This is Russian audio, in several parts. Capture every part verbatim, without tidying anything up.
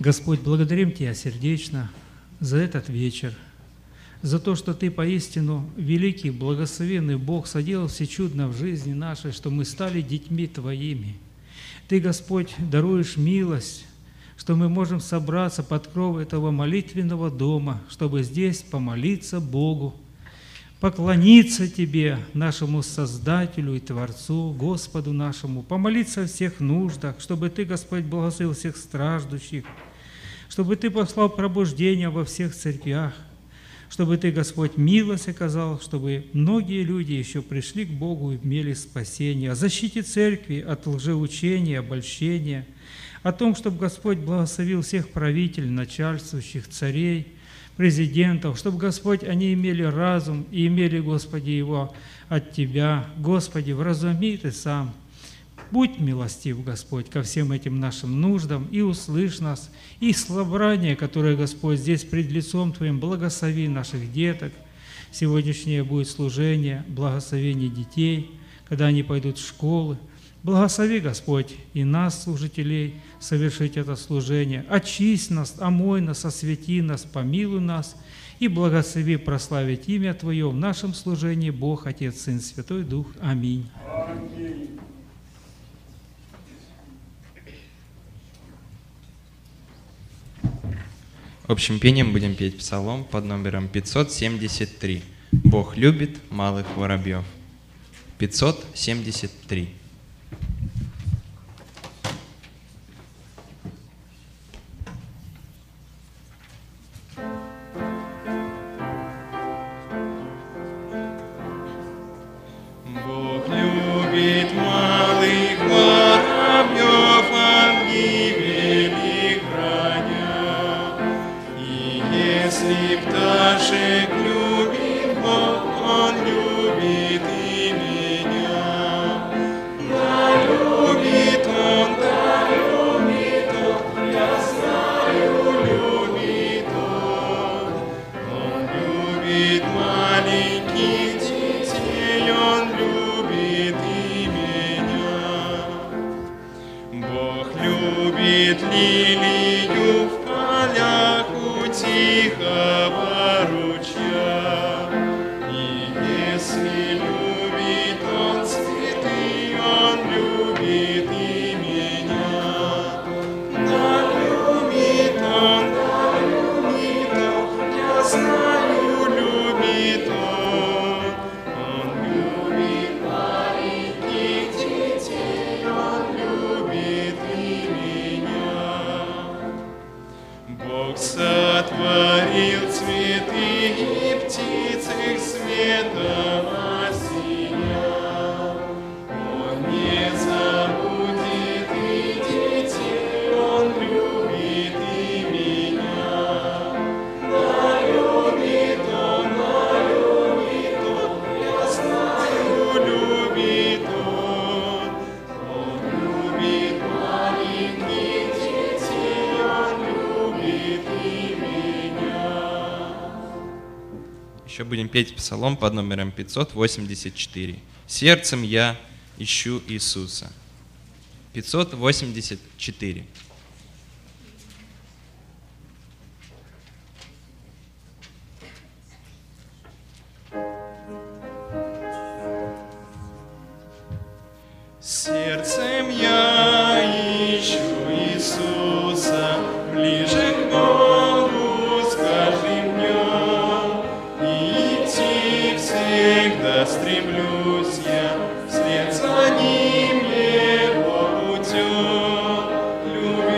Господь, благодарим Тебя сердечно за этот вечер, за то, что Ты поистину великий, благословенный Бог, соделал все чудно в жизни нашей, что мы стали детьми Твоими. Ты, Господь, даруешь милость, что мы можем собраться под кров этого молитвенного дома, чтобы здесь помолиться Богу, поклониться Тебе, нашему Создателю и Творцу, Господу нашему, помолиться о всех нуждах, чтобы Ты, Господь, благословил всех страждущих, чтобы Ты послал пробуждение во всех церквях, чтобы Ты, Господь, милость оказал, чтобы многие люди еще пришли к Богу и имели спасение, о защите церкви от лжеучения, обольщения, о том, чтобы Господь благословил всех правителей, начальствующих, царей, президентов, чтобы, Господь, они имели разум и имели, Господи, его от Тебя. Господи, вразуми Ты сам. Будь милостив, Господь, ко всем этим нашим нуждам и услышь нас, и собрание, которое, Господь, здесь пред лицом Твоим, благослови наших деток. Сегодняшнее будет служение, благословение детей, когда они пойдут в школы. Благослови, Господь, и нас, служителей, совершить это служение. Очисть нас, омой нас, освети нас, помилуй нас и благослови прославить имя Твое в нашем служении, Бог, Отец, Сын, Святой Дух. Аминь. Аминь. Общим пением будем петь псалом под номером пятьсот семьдесят три. «Бог любит малых воробьев». пятьсот семьдесят три. Бог любит малых воробьев, от гибели храня. И если пташек любит Бог, Он любит и меня. Да любит Он, да любит Он, я знаю, любит Он. Он любит маленьких детей, Он любит и меня. Бог любит лилию в полях у тихого ручья. И если любит Он цветы, Он любит и меня. Да любит Он, да любит Он, я знаю, любит Он. Он любит маленьких детей, Он любит и меня. Бог сотворил цветы и птиц, их светом осиял. Он не забудет и детей, Он любит и меня. Да любит Он, да любит Он, я знаю, любит Он. Он любит маленьких детей, Он любит и меня. Еще будем петь псалом под номером пятьсот восемьдесят четыре. «Сердцем я ищу Иисуса». пятьсот восемьдесят четыре. Сердцем я ищу Иисуса, ближе к Богу с каждым днем. И идти всегда стремлюсь я, вслед за Ним Его путем.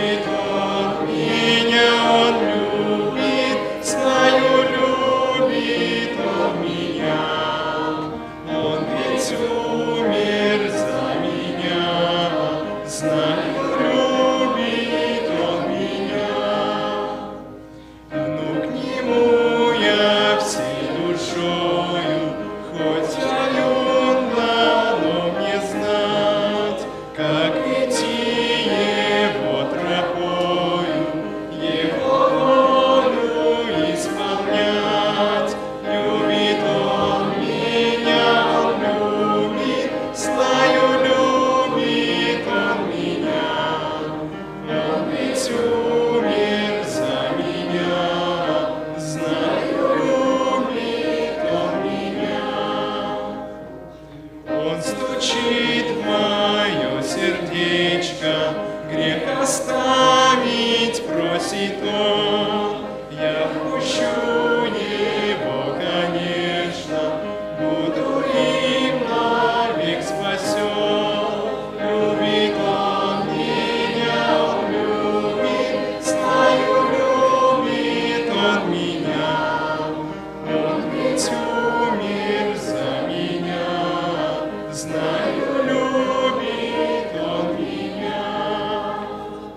грех оставить просит он. Я пущу его, конечно, буду им навек спасен. Любит он меня, любит, знаю, любит он меня. Он ведь умер за меня, знаю, любит он меня.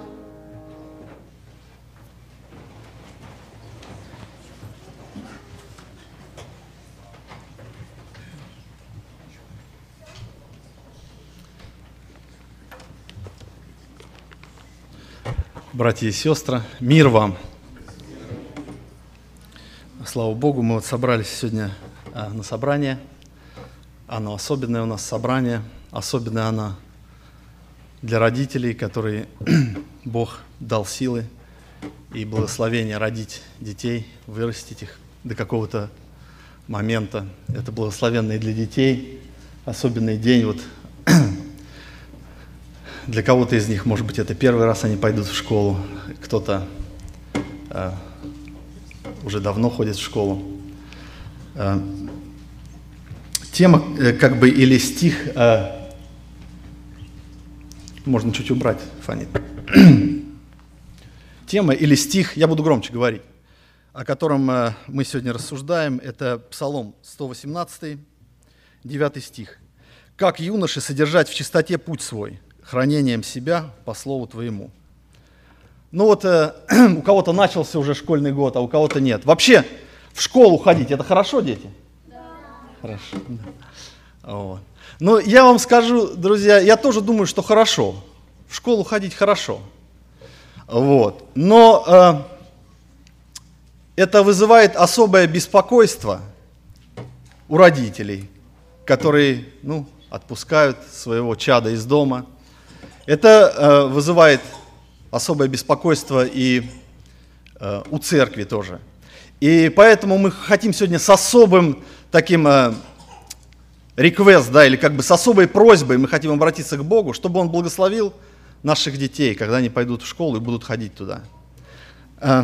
Братья и сестры, мир вам! Слава Богу, мы вот собрались сегодня а, на собрание. Оно особенное у нас собрание, особенное оно для родителей, которые Бог дал силы и благословение родить детей, вырастить их до какого-то момента. Это благословенный для детей, особенный день. Вот для кого-то из них, может быть, это первый раз они пойдут в школу, кто-то э, уже давно ходит в школу. Э, тема, э, как бы, или стих, э, можно чуть убрать, фонит. Тема или стих, я буду громче говорить, о котором э, мы сегодня рассуждаем, это Псалом сто восемнадцатый, девятый стих. «Как юноше содержать в чистоте путь свой, хранением себя по слову твоему». Ну вот э, у кого-то начался уже школьный год, а у кого-то нет. Вообще в школу ходить, это хорошо, дети? Да. Хорошо. Да. Вот. Ну я вам скажу, друзья, я тоже думаю, что хорошо. В школу ходить хорошо. Вот. Но э, это вызывает особое беспокойство у родителей, которые, ну, отпускают своего чада из дома. Это э, вызывает особое беспокойство и э, у церкви тоже. И поэтому мы хотим сегодня с особым таким э, реквест, да, или как бы с особой просьбой мы хотим обратиться к Богу, чтобы Он благословил наших детей, когда они пойдут в школу и будут ходить туда. Э,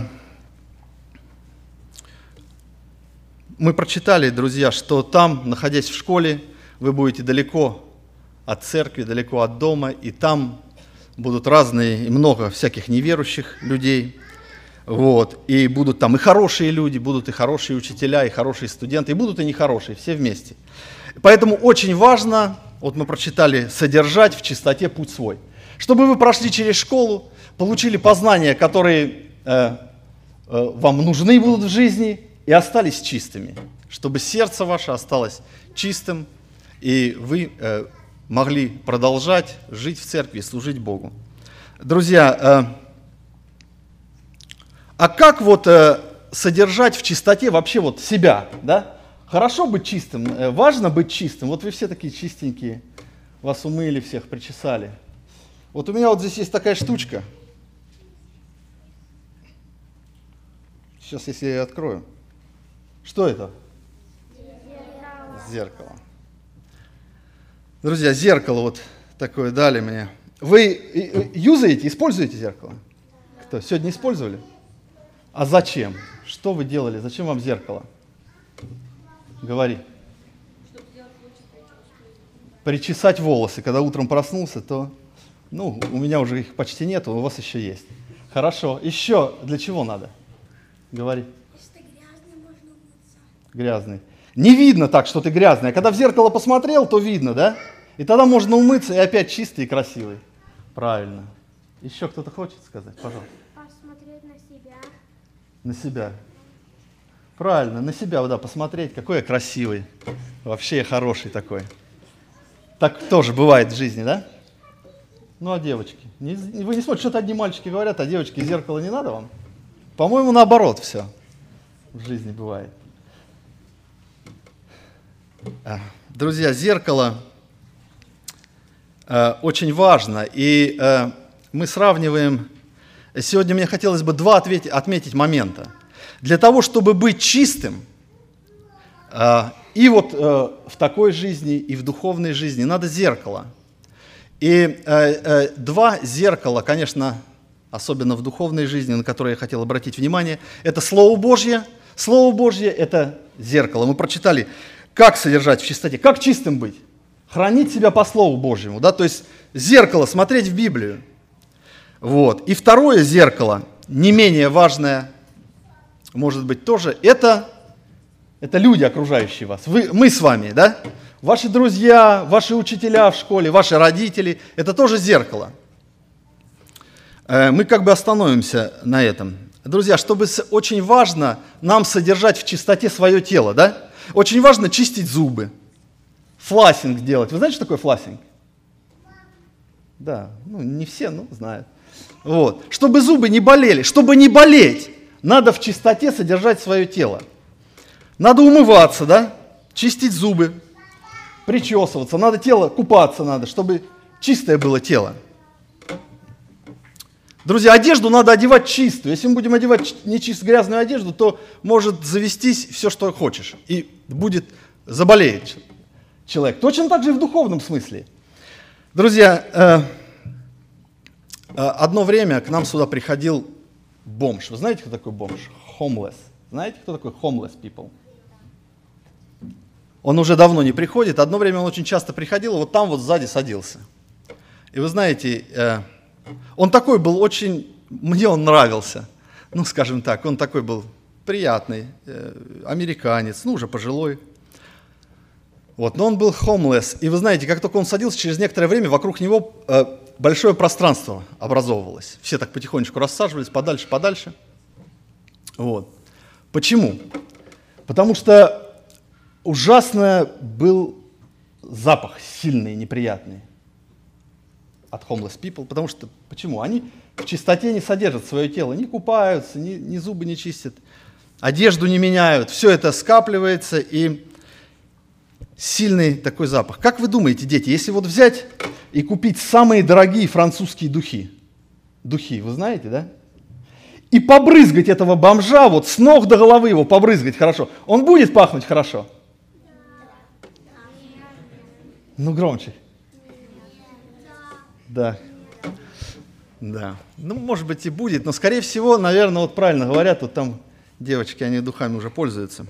мы прочитали, друзья, что там, находясь в школе, вы будете далеко от церкви, далеко от дома, и там будут разные и много всяких неверующих людей, вот, и будут там и хорошие люди, будут и хорошие учителя, и хорошие студенты, и будут и нехорошие, все вместе. Поэтому очень важно, вот мы прочитали, содержать в чистоте путь свой, чтобы вы прошли через школу, получили познания, которые э, э, вам нужны будут в жизни, и остались чистыми, чтобы сердце ваше осталось чистым, и вы э, могли продолжать жить в церкви, служить Богу. Друзья, э, а как вот э, содержать в чистоте вообще вот себя, да? Хорошо быть чистым, э, важно быть чистым. Вот вы все такие чистенькие, вас умыли всех, причесали. Вот у меня вот здесь есть такая штучка. Сейчас, если я ее открою. Что это? Зеркало. Зеркало. Друзья, зеркало вот такое дали мне. Вы юзаете, используете зеркало? Кто? Сегодня использовали? А зачем? Что вы делали? Зачем вам зеркало? Говори. Причесать волосы. Когда утром проснулся, то, ну, у меня уже их почти нет, у вас еще есть. Хорошо. Еще для чего надо? Говори. Если грязный, можно умыться. Грязный. Не видно так, что ты грязный. А когда в зеркало посмотрел, то видно, да? И тогда можно умыться и опять чистый и красивый. Правильно. Еще кто-то хочет сказать? Пожалуйста. Посмотреть на себя. На себя. Правильно, на себя, да, посмотреть, какой я красивый. Вообще я хороший такой. Так тоже бывает в жизни, да? Ну, а девочки? Не, вы не смотрите, что-то одни мальчики говорят, а девочки, зеркало не надо вам? По-моему, наоборот все в жизни бывает. Друзья, зеркало э, очень важно, и э, мы сравниваем, сегодня мне хотелось бы два ответить, отметить момента. Для того, чтобы быть чистым, э, и вот э, в такой жизни, и в духовной жизни надо зеркало. И э, э, два зеркала, конечно, особенно в духовной жизни, на которые я хотел обратить внимание, это Слово Божье. Слово Божье – это зеркало. Мы прочитали, как содержать в чистоте, как чистым быть, хранить себя по Слову Божьему, да, то есть зеркало, смотреть в Библию. Вот. И второе зеркало, не менее важное, может быть, тоже, это, это люди, окружающие вас. Вы, мы с вами, да? Ваши друзья, ваши учителя в школе, ваши родители, это тоже зеркало. Мы как бы остановимся на этом. Друзья, чтобы очень важно нам содержать в чистоте свое тело, да? Очень важно чистить зубы, флассинг делать. Вы знаете, что такое флассинг? Да, ну не все, но знают. Вот. Чтобы зубы не болели, чтобы не болеть, надо в чистоте содержать свое тело. Надо умываться, да? Чистить зубы, причесываться, надо тело, купаться надо, чтобы чистое было тело. Друзья, одежду надо одевать чистую. Если мы будем одевать нечистую грязную одежду, то может завестись все, что хочешь, и будет, заболеет человек. Точно так же и в духовном смысле. Друзья, э, э, одно время к нам сюда приходил бомж. Вы знаете, кто такой бомж? Homeless. Знаете, кто такой homeless people? Он уже давно не приходит. Одно время он очень часто приходил, и вот там вот сзади садился. И вы знаете, э, он такой был очень, мне он нравился. Ну, скажем так, он такой был приятный, э, американец, ну, уже пожилой. Вот, но он был homeless. И вы знаете, как только он садился, через некоторое время вокруг него э, большое пространство образовывалось. Все так потихонечку рассаживались подальше, подальше. Вот. Почему? Потому что ужасно был запах, сильный, неприятный от homeless people. Потому что, почему? Они в чистоте не содержат свое тело, не купаются, ни, ни зубы не чистят, одежду не меняют. Все это скапливается, и сильный такой запах. Как вы думаете, дети, если вот взять и купить самые дорогие французские духи, духи, вы знаете, да? И побрызгать этого бомжа, вот с ног до головы его побрызгать хорошо, он будет пахнуть хорошо? Ну, громче. Да. Да. Ну, может быть, и будет, но, скорее всего, наверное, вот правильно говорят, вот там девочки, они духами уже пользуются.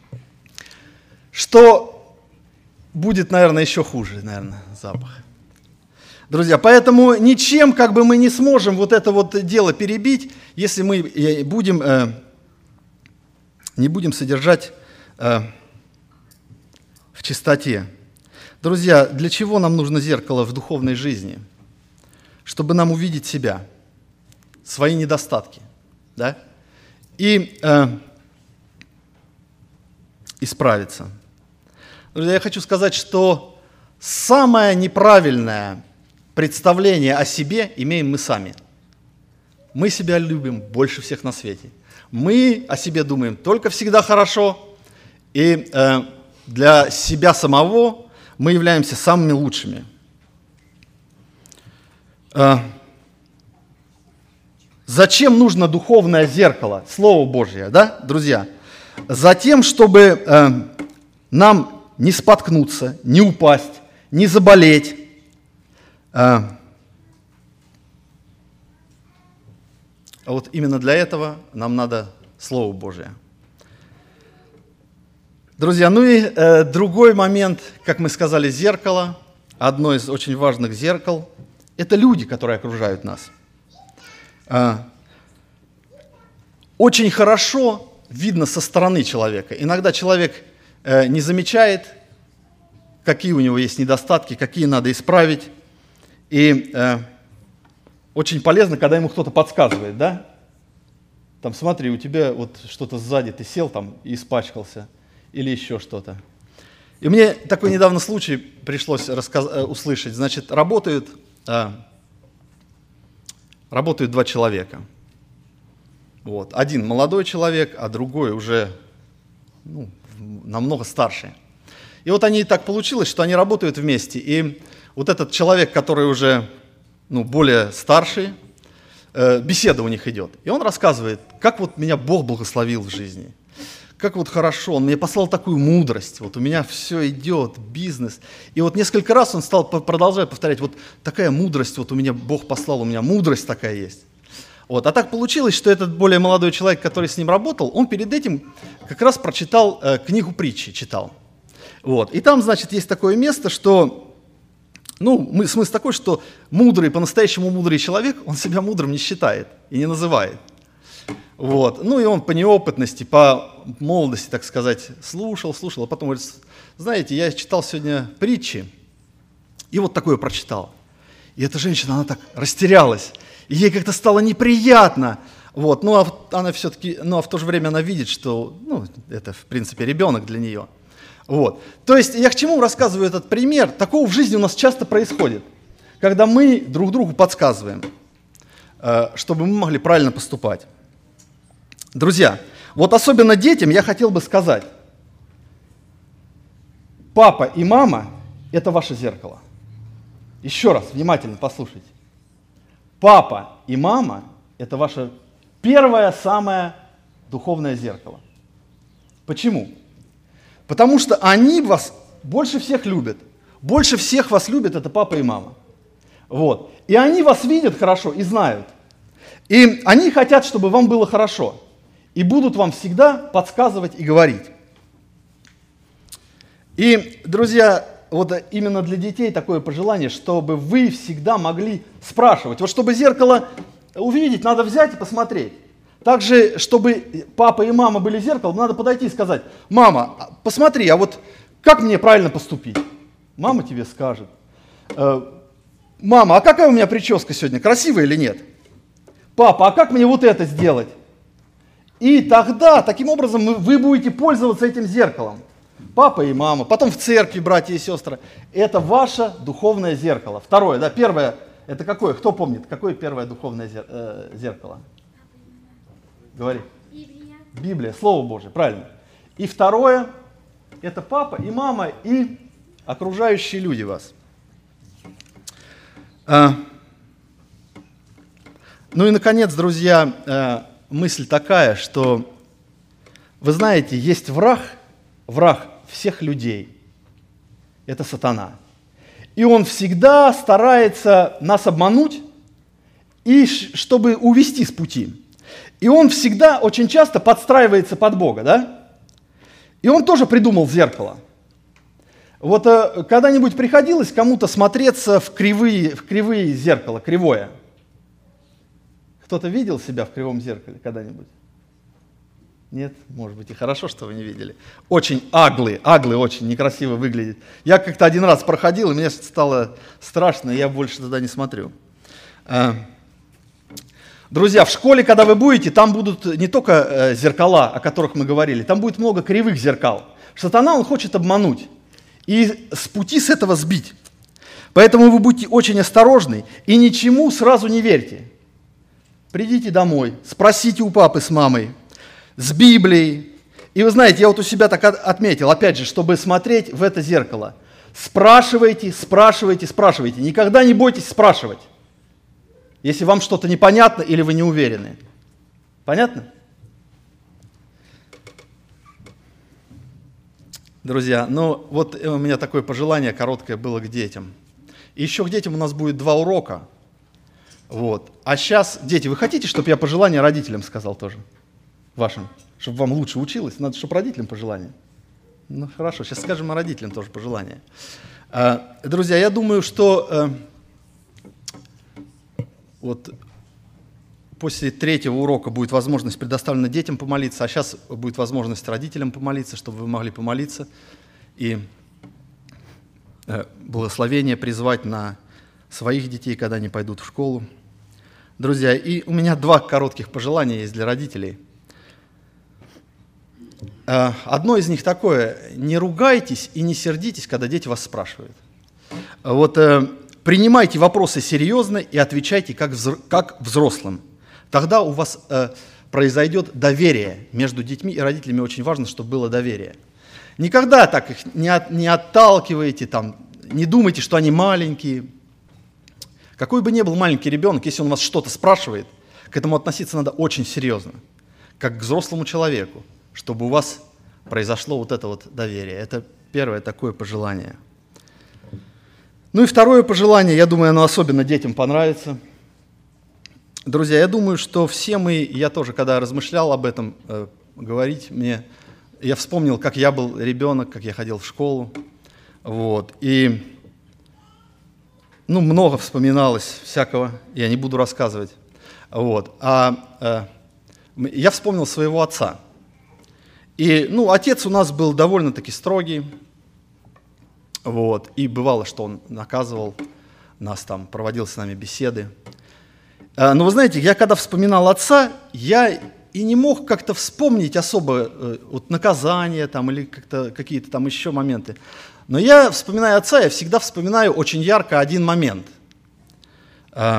Что будет, наверное, еще хуже, наверное, запах. Друзья, поэтому ничем как бы мы не сможем вот это вот дело перебить, если мы будем, э, не будем содержать э, в чистоте. Друзья, для чего нам нужно зеркало в духовной жизни? Чтобы нам увидеть себя, свои недостатки, да? И э, исправиться. Друзья, я хочу сказать, что самое неправильное представление о себе имеем мы сами. Мы себя любим больше всех на свете. Мы о себе думаем только всегда хорошо, и э, для себя самого мы являемся самыми лучшими. Э, зачем нужно духовное зеркало, Слово Божье, да, друзья? Затем, чтобы э, нам не споткнуться, не упасть, не заболеть. А вот именно для этого нам надо Слово Божие. Друзья, ну и э, другой момент, как мы сказали, зеркало, одно из очень важных зеркал, это люди, которые окружают нас. А, очень хорошо видно со стороны человека. Иногда человек э, не замечает, какие у него есть недостатки, какие надо исправить. И э, очень полезно, когда ему кто-то подсказывает, да? Там, смотри, у тебя вот что-то сзади, ты сел там и испачкался, или еще что-то. И мне такой недавно случай пришлось рассказ... услышать. Значит, работают, э, работают два человека. Вот. Один молодой человек, а другой уже ну, намного старше. И вот они так получилось, что они работают вместе. И вот этот человек, который уже ну, более старший, э, беседа у них идет. И он рассказывает, как вот меня Бог благословил в жизни. как вот хорошо, он мне послал такую мудрость, вот у меня все идет, бизнес. И вот несколько раз он стал продолжать повторять, вот такая мудрость, вот у меня Бог послал, у меня мудрость такая есть. Вот. А так получилось, что этот более молодой человек, который с ним работал, он перед этим как раз прочитал э, книгу притчи, читал. Вот. И там, значит, есть такое место, что, ну, мы, смысл такой, что мудрый, по-настоящему мудрый человек, он себя мудрым не считает и не называет. Вот. Ну и он по неопытности, по молодости, так сказать, слушал, слушал, а потом говорит, знаете, я читал сегодня притчи, и вот такое прочитал. И эта женщина, она так растерялась, и ей как-то стало неприятно. Вот. Ну а она все-таки, ну а в то же время она видит, что, ну, это в принципе ребенок для нее. Вот. То есть я к чему рассказываю этот пример? Такого в жизни у нас часто происходит, когда мы друг другу подсказываем, чтобы мы могли правильно поступать. Друзья, вот особенно детям я хотел бы сказать, папа и мама – это ваше зеркало. Еще раз, внимательно послушайте. Папа и мама – это ваше первое, самое духовное зеркало. Почему? Потому что они вас больше всех любят. Больше всех вас любят это папа и мама. Вот. И они вас видят хорошо и знают. И они хотят, чтобы вам было хорошо. И будут вам всегда подсказывать и говорить. И, друзья, вот именно для детей такое пожелание, чтобы вы всегда могли спрашивать. Вот чтобы зеркало увидеть, надо взять и посмотреть. Также, чтобы папа и мама были зеркалом, надо подойти и сказать, мама, посмотри, а вот как мне правильно поступить? Мама тебе скажет. Мама, а какая у меня прическа сегодня, красивая или нет? Папа, а как мне вот это сделать? И тогда, таким образом, вы будете пользоваться этим зеркалом. Папа и мама, потом в церкви, братья и сестры. Это ваше духовное зеркало. Второе, да, первое, это какое? Кто помнит, какое первое духовное зеркало? Говори. Библия. Библия, Слово Божие, правильно. И второе, это папа и мама и окружающие люди вас. А, ну и, наконец, друзья, мысль такая, что, вы знаете, есть враг, враг всех людей. Это сатана. И он всегда старается нас обмануть, и чтобы увести с пути. И он всегда, очень часто подстраивается под Бога, да? И он тоже придумал зеркало. Вот когда-нибудь приходилось кому-то смотреться в кривые, в кривые зеркала, кривое? Кто-то видел себя в кривом зеркале когда-нибудь? Нет? Может быть, и хорошо, что вы не видели. Очень аглый, аглый очень некрасиво выглядит. Я как-то один раз проходил, и мне стало страшно, и я больше туда не смотрю. Друзья, в школе, когда вы будете, там будут не только зеркала, о которых мы говорили, там будет много кривых зеркал. Сатана, он хочет обмануть и с пути с этого сбить. Поэтому вы будьте очень осторожны и ничему сразу не верьте. Придите домой, спросите у папы с мамой, с Библией. И вы знаете, я вот у себя так отметил, опять же, чтобы смотреть в это зеркало. Спрашивайте, спрашивайте, спрашивайте. Никогда не бойтесь спрашивать, если вам что-то непонятно или вы не уверены. Понятно? Друзья, ну вот у меня такое пожелание короткое было к детям. И еще к детям у нас будет два урока. Вот. А сейчас, дети, вы хотите, чтобы я пожелание родителям сказал тоже? Вашим? Чтобы вам лучше училось? Надо, чтобы родителям пожелание. Ну хорошо, сейчас скажем родителям тоже пожелание. Друзья, я думаю, что вот после третьего урока будет возможность предоставлена детям помолиться, а сейчас будет возможность родителям помолиться, чтобы вы могли помолиться и благословение призвать на своих детей, когда они пойдут в школу. Друзья, и у меня два коротких пожелания есть для родителей. Одно из них такое: не ругайтесь и не сердитесь, когда дети вас спрашивают. Вот принимайте вопросы серьезно и отвечайте как, взро- как взрослым. Тогда у вас э, произойдет доверие между детьми и родителями. Очень важно, чтобы было доверие. Никогда так их не, от, не отталкивайте, там, не думайте, что они маленькие. Какой бы ни был маленький ребенок, если он вас что-то спрашивает, к этому относиться надо очень серьезно, как к взрослому человеку, чтобы у вас произошло вот это вот доверие. Это первое такое пожелание. Ну и второе пожелание, я думаю, оно особенно детям понравится. Друзья, я думаю, что все мы, я тоже, когда размышлял об этом, э, говорить мне, я вспомнил, как я был ребенок, как я ходил в школу, вот, и, ну, много вспоминалось всякого, я не буду рассказывать, вот, а э, я вспомнил своего отца, и, ну, отец у нас был довольно-таки строгий, вот, и бывало, что он наказывал нас там, проводил с нами беседы. Но вы знаете, я когда вспоминал отца, я и не мог как-то вспомнить особо э, вот, наказания там, или как-то, какие-то там еще моменты. Но я, вспоминая отца, я всегда вспоминаю очень ярко один момент. Э,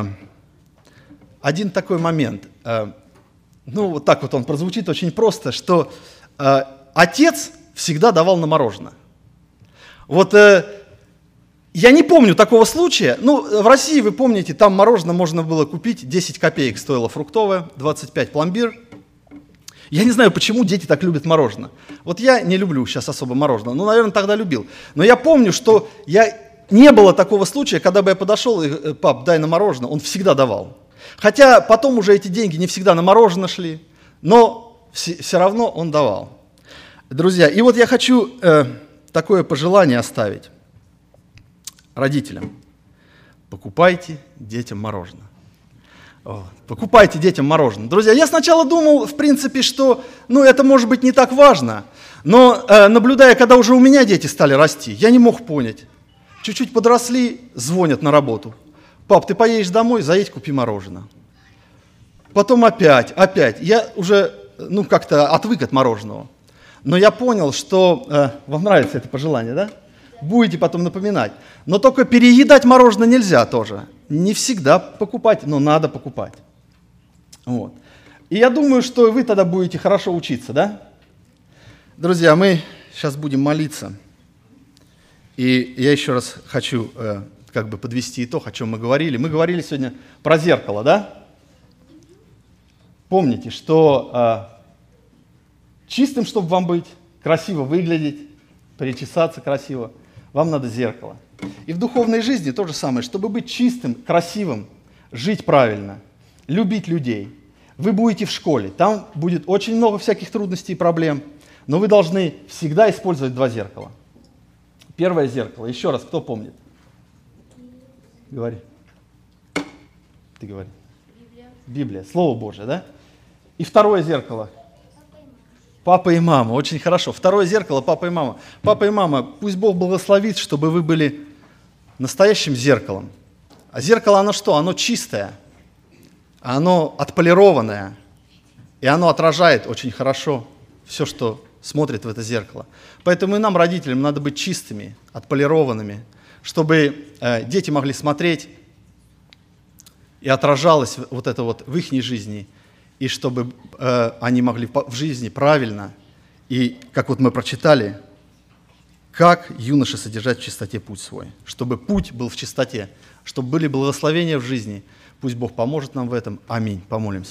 один такой момент. Э, ну, вот так вот он прозвучит очень просто, что э, отец всегда давал на мороженое. Вот... Э, Я не помню такого случая. Ну, в России, вы помните, там мороженое можно было купить, десять копеек стоило фруктовое, двадцать пять пломбир. Я не знаю, почему дети так любят мороженое. Вот я не люблю сейчас особо мороженое, ну, наверное, тогда любил. Но я помню, что я... не было такого случая, когда бы я подошел и, пап, дай на мороженое, он всегда давал. Хотя потом уже эти деньги не всегда на мороженое шли, но все, все равно он давал. Друзья, и вот я хочу э, такое пожелание оставить родителям. Покупайте детям мороженое. Вот. Покупайте детям мороженое. Друзья, я сначала думал, в принципе, что ну, это может быть не так важно, но э, наблюдая, когда уже у меня дети стали расти, я не мог понять. Чуть-чуть подросли, звонят на работу. Пап, ты поедешь домой, заедь, купи мороженое. Потом опять, опять. Я уже ну, как-то отвык от мороженого. Но я понял, что... Э, вам нравится это пожелание, да? Будете потом напоминать. Но только переедать мороженое нельзя тоже. Не всегда покупать, но надо покупать. Вот. И я думаю, что вы тогда будете хорошо учиться, да? Друзья, мы сейчас будем молиться. И я еще раз хочу э, как бы подвести итог, о чем мы говорили. Мы говорили сегодня про зеркало, да? Помните, что э, чистым, чтобы вам быть, красиво выглядеть, причесаться красиво, вам надо зеркало. И в духовной жизни то же самое. Чтобы быть чистым, красивым, жить правильно, любить людей. Вы будете в школе, там будет очень много всяких трудностей и проблем, но вы должны всегда использовать два зеркала. Первое зеркало, еще раз, кто помнит? Говори. Ты говори. Библия. Библия, Слово Божие, да? И второе зеркало. Папа и мама, очень хорошо. Второе зеркало, папа и мама. Папа и мама, пусть Бог благословит, чтобы вы были настоящим зеркалом. А зеркало, оно что? Оно чистое, оно отполированное, и оно отражает очень хорошо все, что смотрит в это зеркало. Поэтому и нам, родителям, надо быть чистыми, отполированными, чтобы э, дети могли смотреть, и отражалось вот это вот в их жизни, и чтобы э, они могли в жизни правильно, и, как вот мы прочитали, как юноши содержать в чистоте путь свой, чтобы путь был в чистоте, чтобы были благословения в жизни. Пусть Бог поможет нам в этом. Аминь. Помолимся.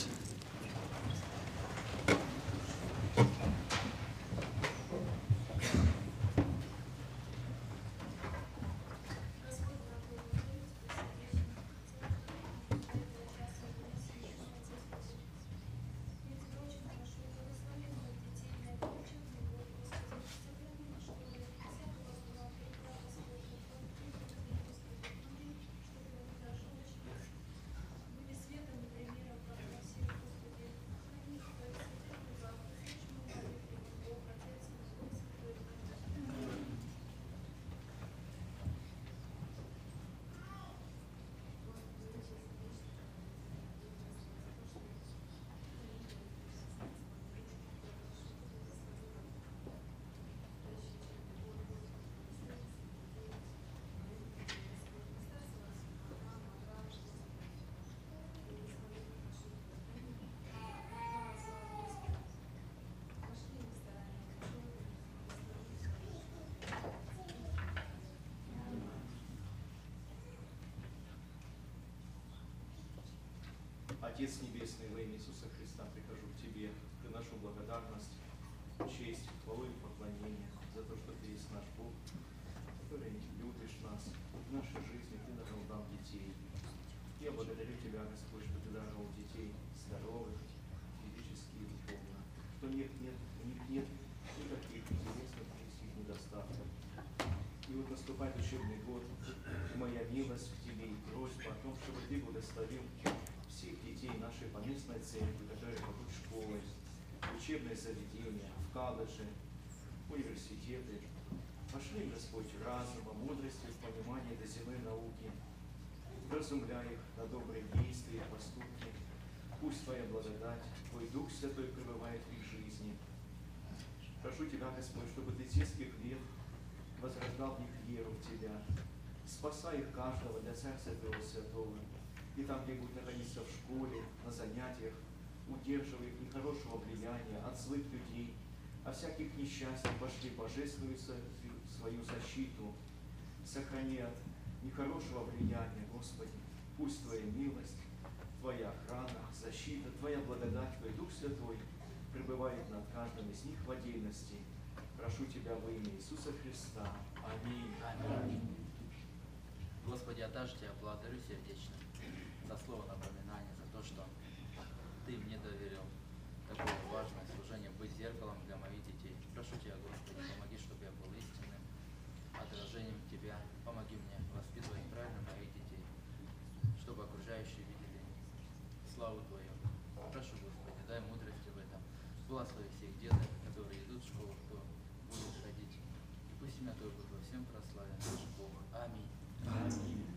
Отец Небесный, во имя Иисуса Христа прихожу к Тебе, приношу благодарность честь, хвалу и поклонение за то, что Ты есть наш Бог, который любишь нас. В нашей жизни Ты даровал нам детей. Я благодарю Тебя, Господь, что Ты даровал детей здоровых, физически и духовно, что нет, нет, у них нет никаких интересных близких недостатков. И вот наступает учебный год, и моя милость к Тебе и просьба о том, чтобы Ты благословил всех детей нашей поместной церкви, которые пойдут в школы, учебные заведения, в колледжи, университеты. Пошли, Господь, разума, мудрости, в понимании до земной науки, вразумляй их на добрые действия и поступки. Пусть Твоя благодать, Твой Дух Святой пребывает в их жизни. Прошу Тебя, Господь, чтобы Ты с детских лет возрождал в них веру в Тебя. Спасай их каждого для Царства Твоего Святого. И там, где будут находиться в школе, на занятиях, удерживай их нехорошего влияния от злых людей, о всяких несчастьях пошли божественную свою защиту. Сохрани от нехорошего влияния, Господи. Пусть Твоя милость, Твоя охрана, защита, Твоя благодать, Твой Дух Святой пребывает над каждым из них в отдельности. Прошу Тебя во имя Иисуса Христа. Аминь. Аминь. Господи, я также Тебя благодарю сердечно за слово напоминания, за то, что Ты мне доверил такое важное служение быть зеркалом для моих детей. Прошу Тебя, Господи, помоги, чтобы я был истинным отражением Тебя. Помоги мне воспитывать правильно моих детей, чтобы окружающие видели славу Твою. Прошу, Господи, дай мудрости в этом. Благослови всех деток, которые идут в школу, кто будет ходить. И пусть имя Твое будет во всем прославлен, наш Бог. Аминь. Аминь.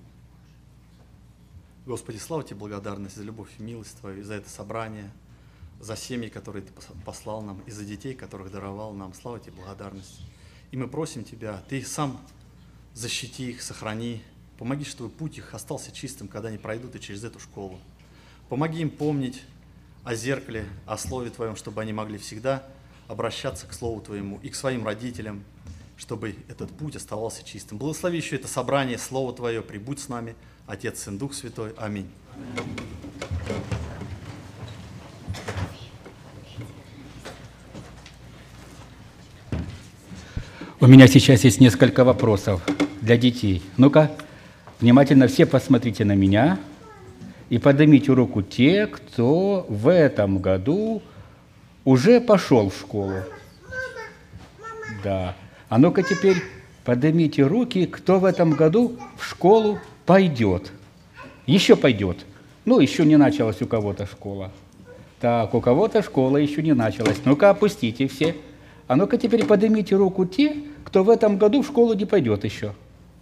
Господи, слава Тебе, благодарность за любовь и милость Твою, и за это собрание, за семьи, которые Ты послал нам, и за детей, которых даровал нам. Слава Тебе, благодарность. И мы просим Тебя, Ты сам защити их, сохрани, помоги, чтобы путь их остался чистым, когда они пройдут и через эту школу. Помоги им помнить о зеркале, о Слове Твоем, чтобы они могли всегда обращаться к Слову Твоему и к своим родителям, чтобы этот путь оставался чистым. Благослови еще это собрание, Слово Твое, прибудь с нами, Отец, Сын, Дух Святой. Аминь. У меня сейчас есть несколько вопросов для детей. Ну-ка, внимательно все посмотрите на меня и поднимите руку те, кто в этом году уже пошел в школу. Да. А ну-ка теперь поднимите руки, кто в этом году в школу пойдет. Еще пойдет. Ну, еще не началась у кого-то школа. Так, у кого-то школа еще не началась. Ну-ка, опустите все. А ну-ка теперь поднимите руку те, кто в этом году в школу не пойдет еще.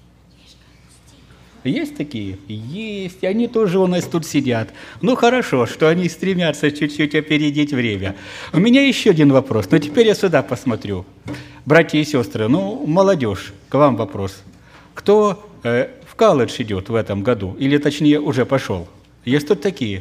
Есть такие? Есть. Они тоже у нас тут сидят. Ну, хорошо, что они стремятся чуть-чуть опередить время. У меня еще один вопрос. Но теперь я сюда посмотрю. Братья и сестры, ну, молодежь, к вам вопрос. Кто э, в колледж идет в этом году? Или, точнее, уже пошел? Есть тут такие?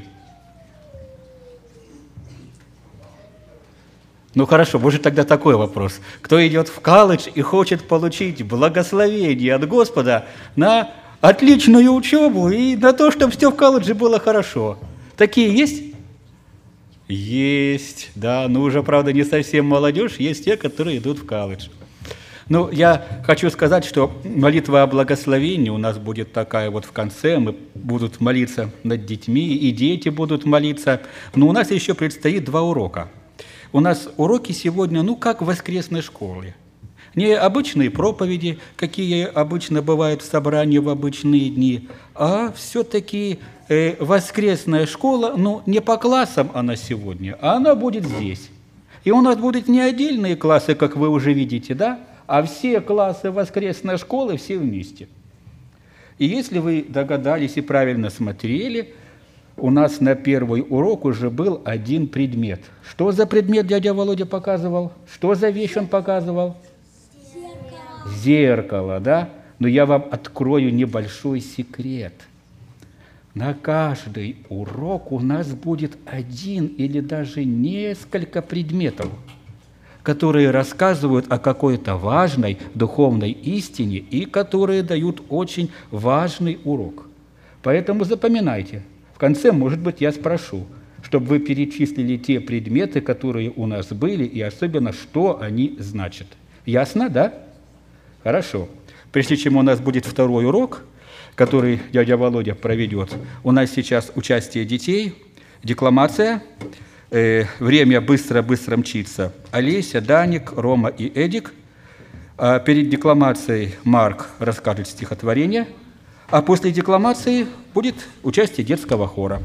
Ну, хорошо, может тогда такой вопрос. Кто идет в колледж и хочет получить благословение от Господа на отличную учебу и на то, чтобы все в колледже было хорошо? Такие есть? Есть, да, но уже, правда, не совсем молодежь, есть те, которые идут в колледж. Ну, я хочу сказать, что молитва о благословении у нас будет такая вот в конце, мы будут молиться над детьми, и дети будут молиться, но у нас еще предстоит два урока. У нас уроки сегодня, ну, как в воскресной школе. Не обычные проповеди, какие обычно бывают в собрании в обычные дни, а все-таки э, воскресная школа, ну, не по классам она сегодня, а она будет здесь. И у нас будут не отдельные классы, как вы уже видите, да, а все классы воскресной школы все вместе. И если вы догадались и правильно смотрели, у нас на первый урок уже был один предмет. Что за предмет дядя Володя показывал? Что за вещь он показывал? Зеркало. Зеркало, да? Но я вам открою небольшой секрет. На каждый урок у нас будет один или даже несколько предметов, которые рассказывают о какой-то важной духовной истине и которые дают очень важный урок. Поэтому запоминайте. В конце, может быть, я спрошу, чтобы вы перечислили те предметы, которые у нас были, и особенно, что они значат. Ясно, да? Хорошо. Прежде чем у нас будет второй урок, который дядя Володя проведет, у нас сейчас участие детей, декламация, э, время быстро-быстро мчится. Олеся, Даник, Рома и Эдик. А перед декламацией Марк расскажет стихотворение, а после декламации будет участие детского хора.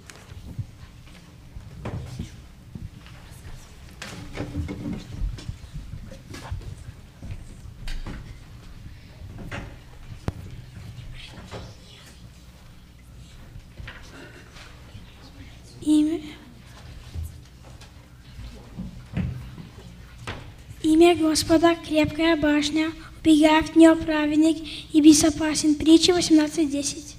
Имя. Имя Господа — крепкая башня, убегает в нее праведник и безопасен. Притча восемнадцать десять.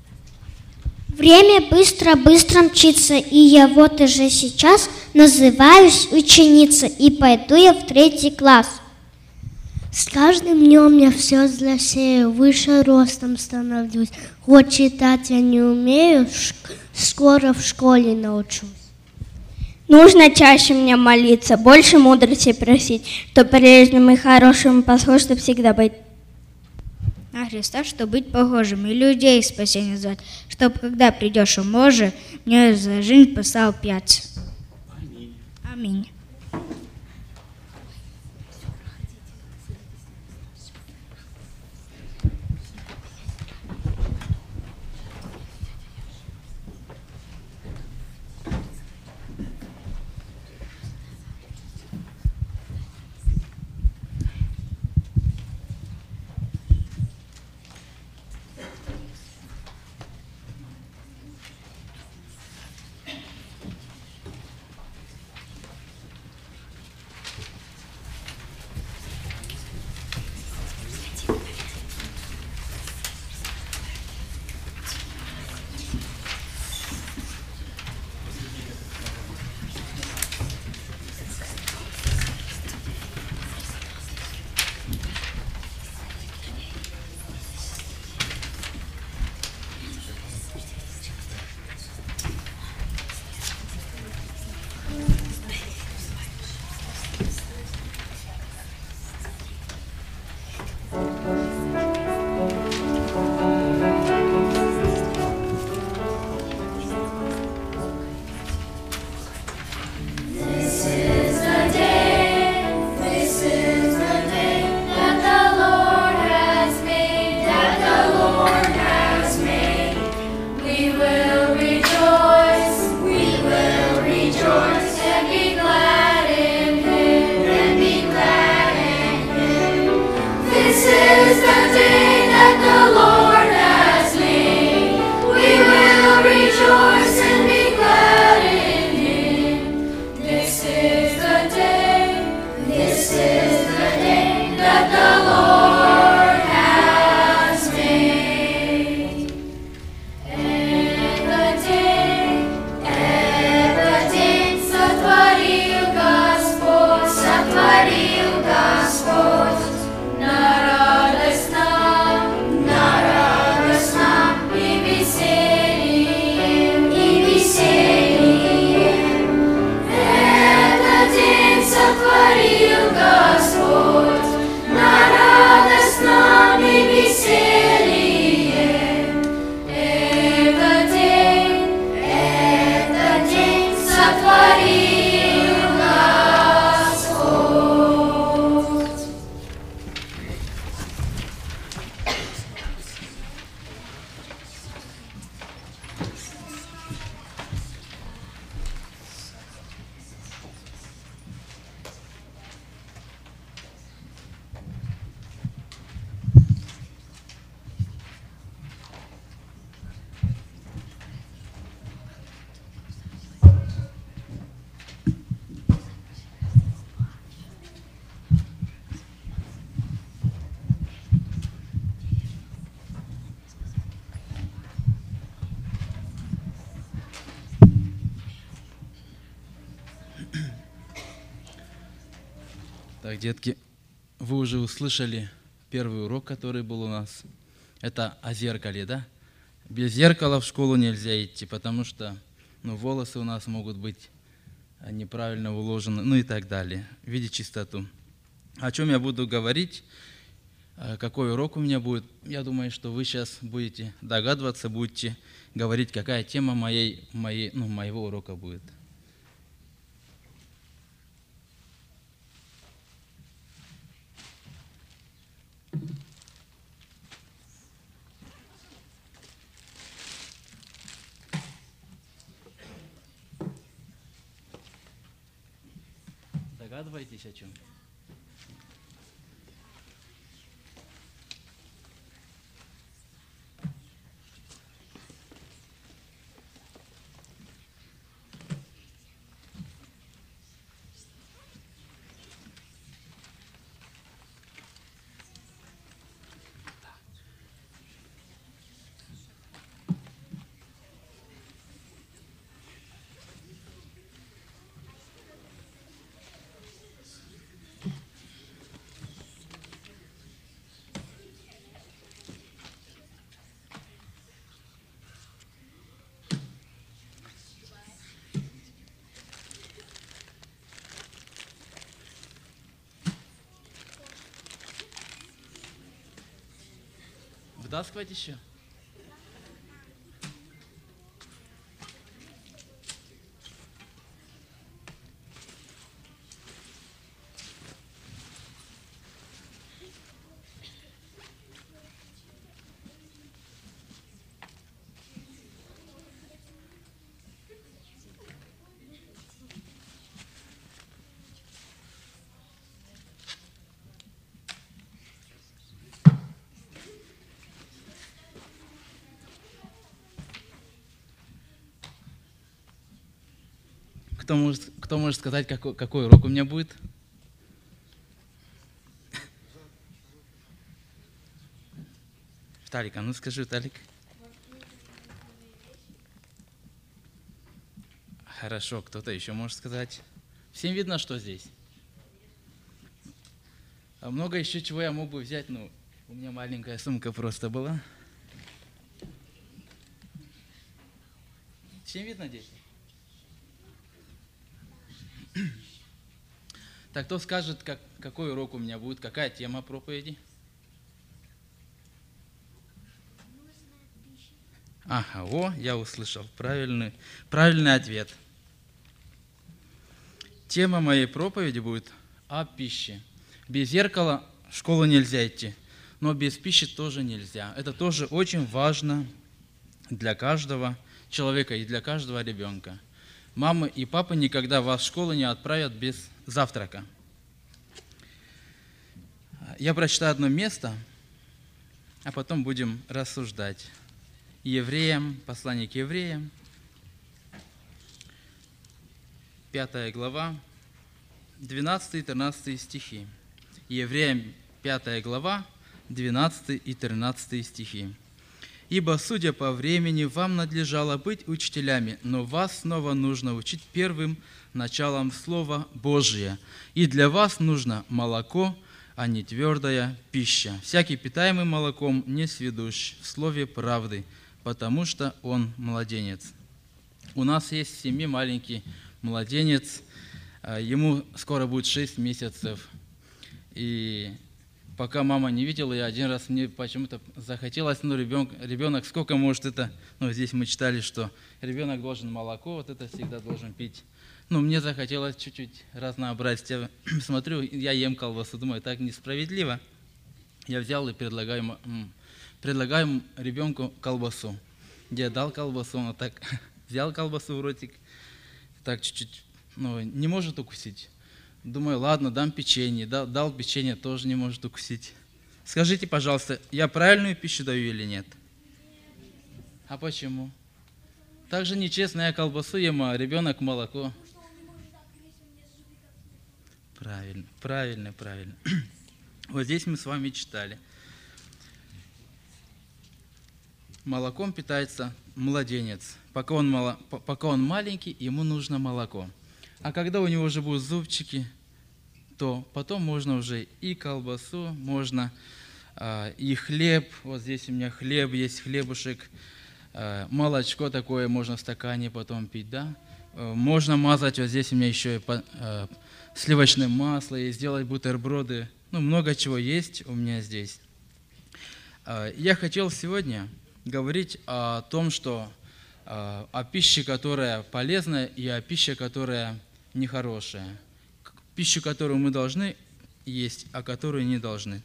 Время быстро-быстро мчится, и я вот уже сейчас называюсь ученицей, и пойду я в третий класс. С каждым днем я все взрослею, выше ростом становлюсь. Хоть читать я не умею, скоро в школе научусь. Нужно чаще мне молиться, больше мудрости просить, что прежним и хорошим похож, чтобы всегда быть. На Христа, чтобы быть похожим, и людей спасение звать, чтоб, когда придешь у Божия, мне за жизнь послал пять. Аминь. Аминь. Так, детки, вы уже услышали первый урок, который был у нас. Это о зеркале, да? Без зеркала в школу нельзя идти, потому что ну, волосы у нас могут быть неправильно уложены, ну и так далее. Видеть чистоту. О чем я буду говорить, какой урок у меня будет, я думаю, что вы сейчас будете догадываться, будете говорить, какая тема моей, моей, ну, моего урока будет. Догадываетесь о чем? Вытаскивать еще? Кто может, кто может сказать, какой, какой урок у меня будет? Виталик, а ну скажи, Виталик. Хорошо, кто-то еще может сказать. Всем видно, что здесь? А много еще чего я мог бы взять, ну, у меня маленькая сумка просто была. Всем видно здесь? Так, кто скажет, как, какой урок у меня будет, какая тема проповеди? Ага, о, я услышал правильный, правильный ответ. Тема моей проповеди будет о пище. Без зеркала в школу нельзя идти, но без пищи тоже нельзя. Это тоже очень важно для каждого человека и для каждого ребенка. Мама и папа никогда вас в школу не отправят без завтрака. Я прочитаю одно место, а потом будем рассуждать. Евреям, послание к евреям, пятая глава, двенадцатый и тринадцатый стихи. Евреям, пятая глава, двенадцатый и тринадцатый стихи. «Ибо, судя по времени, вам надлежало быть учителями, но вас снова нужно учить первым началом Слова Божия. И для вас нужно молоко, а не твердая пища. Всякий питаемый молоком не сведущ в слове правды, потому что он младенец». У нас есть в семье маленький младенец, ему скоро будет шесть месяцев. И пока мама не видела, я один раз мне почему-то захотелось, ну, ребенок, ребенок, сколько может это, ну, здесь мы читали, что ребенок должен молоко, вот это всегда должен пить. Ну, мне захотелось чуть-чуть разнообразить. Я смотрю, я ем колбасу, думаю, так несправедливо. Я взял и предлагаю, предлагаю ребенку колбасу. Я дал колбасу, он так взял колбасу в ротик, так чуть-чуть, ну, не может укусить. Думаю, ладно, дам печенье. Дал, дал печенье, тоже не может укусить. Скажите, пожалуйста, я правильную пищу даю или нет? А почему? Так же нечестно, я колбасу ем, а ребенок молоко. Правильно, правильно, правильно. Вот здесь мы с вами читали. Молоком питается младенец. Пока он, мало, пока он маленький, ему нужно молоко. А когда у него уже будут зубчики, то потом можно уже и колбасу, можно а, и хлеб. Вот здесь у меня хлеб, есть хлебушек. Э, молочко такое можно в стакане потом пить, да? Э, можно мазать, вот здесь у меня еще и по, э, сливочное масло, и сделать бутерброды. Ну, много чего есть у меня здесь. Э, я хотел сегодня говорить о том, что э, о пище, которая полезная, и о пище, которая нехорошая. Пищу, которую мы должны есть, а которую не должны.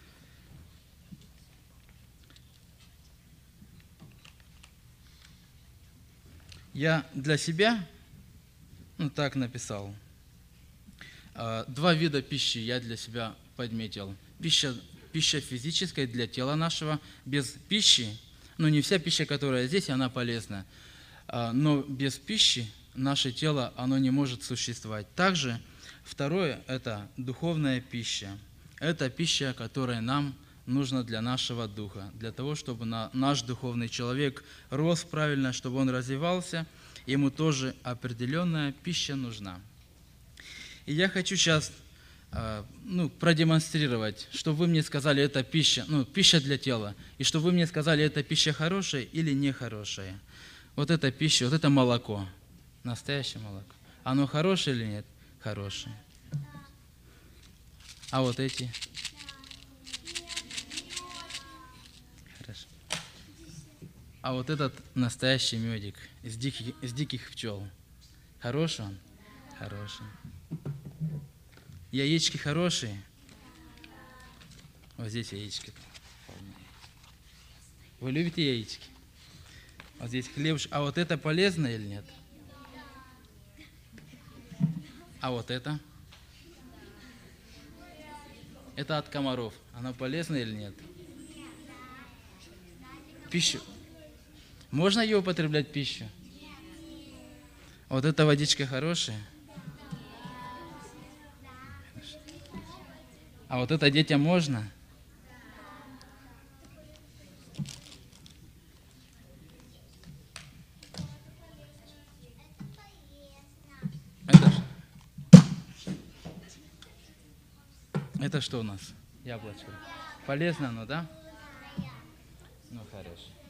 Я для себя, ну так написал, два вида пищи я для себя подметил. Пища, пища физическая для тела нашего, без пищи, ну не вся пища, которая здесь, она полезна, но без пищи наше тело, оно не может существовать. Также второе – это духовная пища. Это пища, которая нам нужна для нашего духа, для того, чтобы наш духовный человек рос правильно, чтобы он развивался, ему тоже определенная пища нужна. И я хочу сейчас ну, продемонстрировать, чтобы вы мне сказали, это пища, ну, пища для тела, и чтобы вы мне сказали, это пища хорошая или нехорошая. Вот эта пища, вот это молоко, настоящее молоко. Оно хорошее или нет? Хорошее. А вот эти? Хорошо. А вот этот настоящий медик из диких, из диких пчел. Хороший он? Хороший. Яички хорошие? Вот здесь яички. Вы любите яички? Вот здесь хлебушек. А вот это полезно или нет? А вот это? Это от комаров. Оно полезно или нет? Пищу. Можно ее употреблять в пищу? Вот эта водичка хорошая? А вот это детям можно? Это, это что у нас? Яблочко. Полезно оно, да? Ну, хорошо.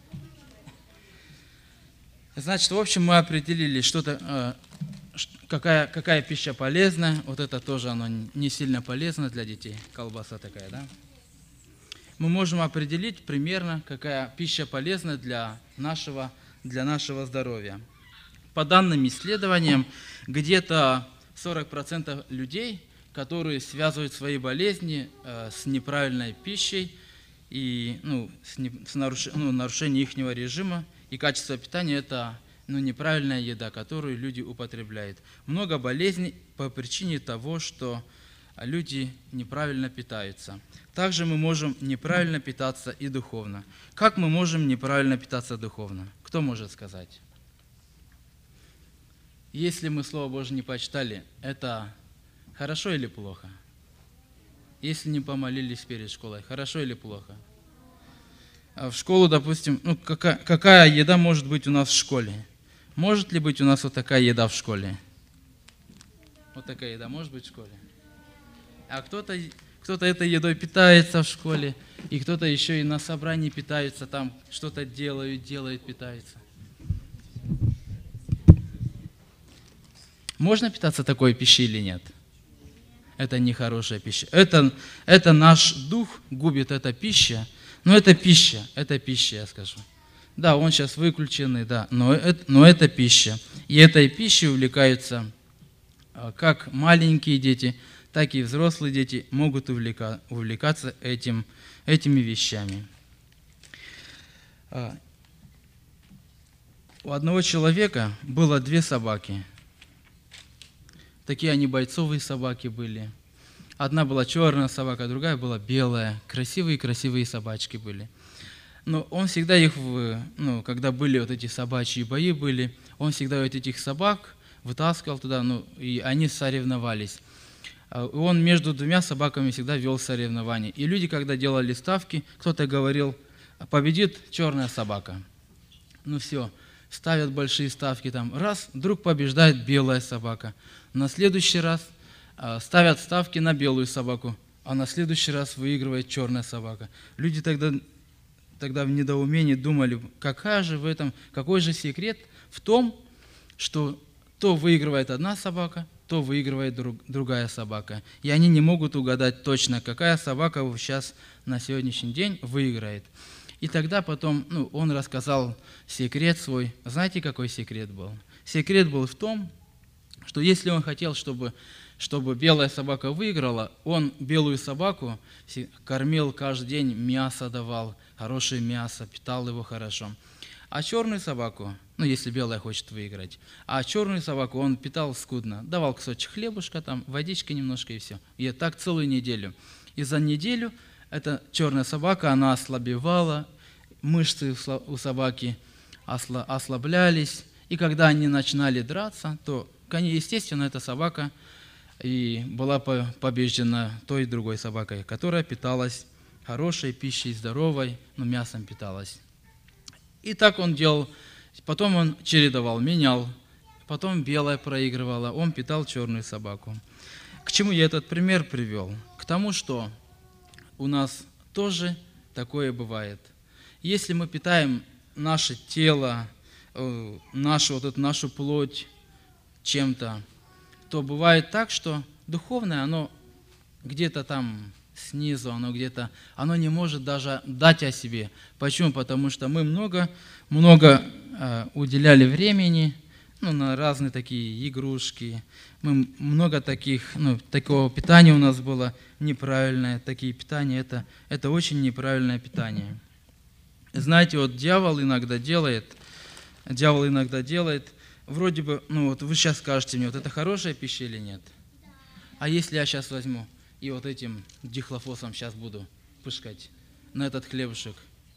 Значит, в общем, мы определили, что-то, какая, какая пища полезна. Вот это тоже оно не сильно полезно для детей. Колбаса такая, да? Мы можем определить примерно, какая пища полезна для нашего, для нашего здоровья. По данным исследованиям, где-то сорок процентов людей, которые связывают свои болезни э, с неправильной пищей и ну, с, не, с наруш, ну, нарушением их режима и качества питания, это ну, неправильная еда, которую люди употребляют. Много болезней по причине того, что люди неправильно питаются. Также мы можем неправильно питаться и духовно. Как мы можем неправильно питаться духовно? Кто может сказать? Если мы Слово Божие не почитали, это хорошо или плохо? Если не помолились перед школой, хорошо или плохо? А в школу, допустим, ну, какая, какая еда может быть у нас в школе? Может ли быть у нас вот такая еда в школе? Вот такая еда может быть в школе? А кто-то, кто-то этой едой питается в школе, и кто-то еще и на собрании питается, там что-то делают, делают, питаются. Можно питаться такой пищей или нет? Это нехорошая пища. Это, это наш дух губит, эта пища. Но это пища, это пища, я скажу. Да, он сейчас выключенный, да, но это, но это пища. И этой пищей увлекаются как маленькие дети, так и взрослые дети могут увлека, увлекаться этим, этими вещами. У одного человека было две собаки. Такие они бойцовые собаки были. Одна была черная собака, другая была белая. Красивые-красивые собачки были. Но он всегда их, ну, когда были вот эти собачьи бои были, он всегда вот этих собак вытаскивал туда, ну, и они соревновались. Он между двумя собаками всегда вел соревнования. И люди, когда делали ставки, кто-то говорил, победит черная собака. Ну все, ставят большие ставки там. Раз, вдруг побеждает белая собака. На следующий раз ставят ставки на белую собаку, а на следующий раз выигрывает черная собака. Люди тогда тогда в недоумении думали, какая же в этом, какой же секрет в том, что то выигрывает одна собака, то выигрывает друг, другая собака. И они не могут угадать точно, какая собака сейчас на сегодняшний день выиграет. И тогда потом ну, он рассказал секрет свой. Знаете, какой секрет был? Секрет был в том, что если он хотел, чтобы, чтобы белая собака выиграла, он белую собаку кормил каждый день, мясо давал, хорошее мясо, питал его хорошо. А черную собаку, ну если белая хочет выиграть, а черную собаку он питал скудно, давал кусочек хлебушка, там, водички немножко и все. И так целую неделю. И за неделю эта черная собака, она ослабевала, мышцы у собаки ослаблялись, и когда они начинали драться, то, естественно, эта собака и была побеждена той и другой собакой, которая питалась хорошей пищей, здоровой, но мясом питалась. И так он делал, потом он чередовал, менял, потом белая проигрывала, он питал черную собаку. К чему я этот пример привел? К тому, что у нас тоже такое бывает. Если мы питаем наше тело, нашу, вот эту, нашу плоть чем-то, то бывает так, что духовное, оно где-то там снизу, оно где-то, оно не может даже дать о себе. Почему? Потому что мы много, много э, уделяли времени ну, на разные такие игрушки. Мы много таких, ну, такого питания у нас было неправильное. Такие питания, это, это очень неправильное питание. Знаете, вот дьявол иногда делает, дьявол иногда делает, вроде бы, ну вот вы сейчас скажете мне, вот это хорошая пища или нет? А если я сейчас возьму и вот этим дихлофосом сейчас буду пышкать на этот хлебушек,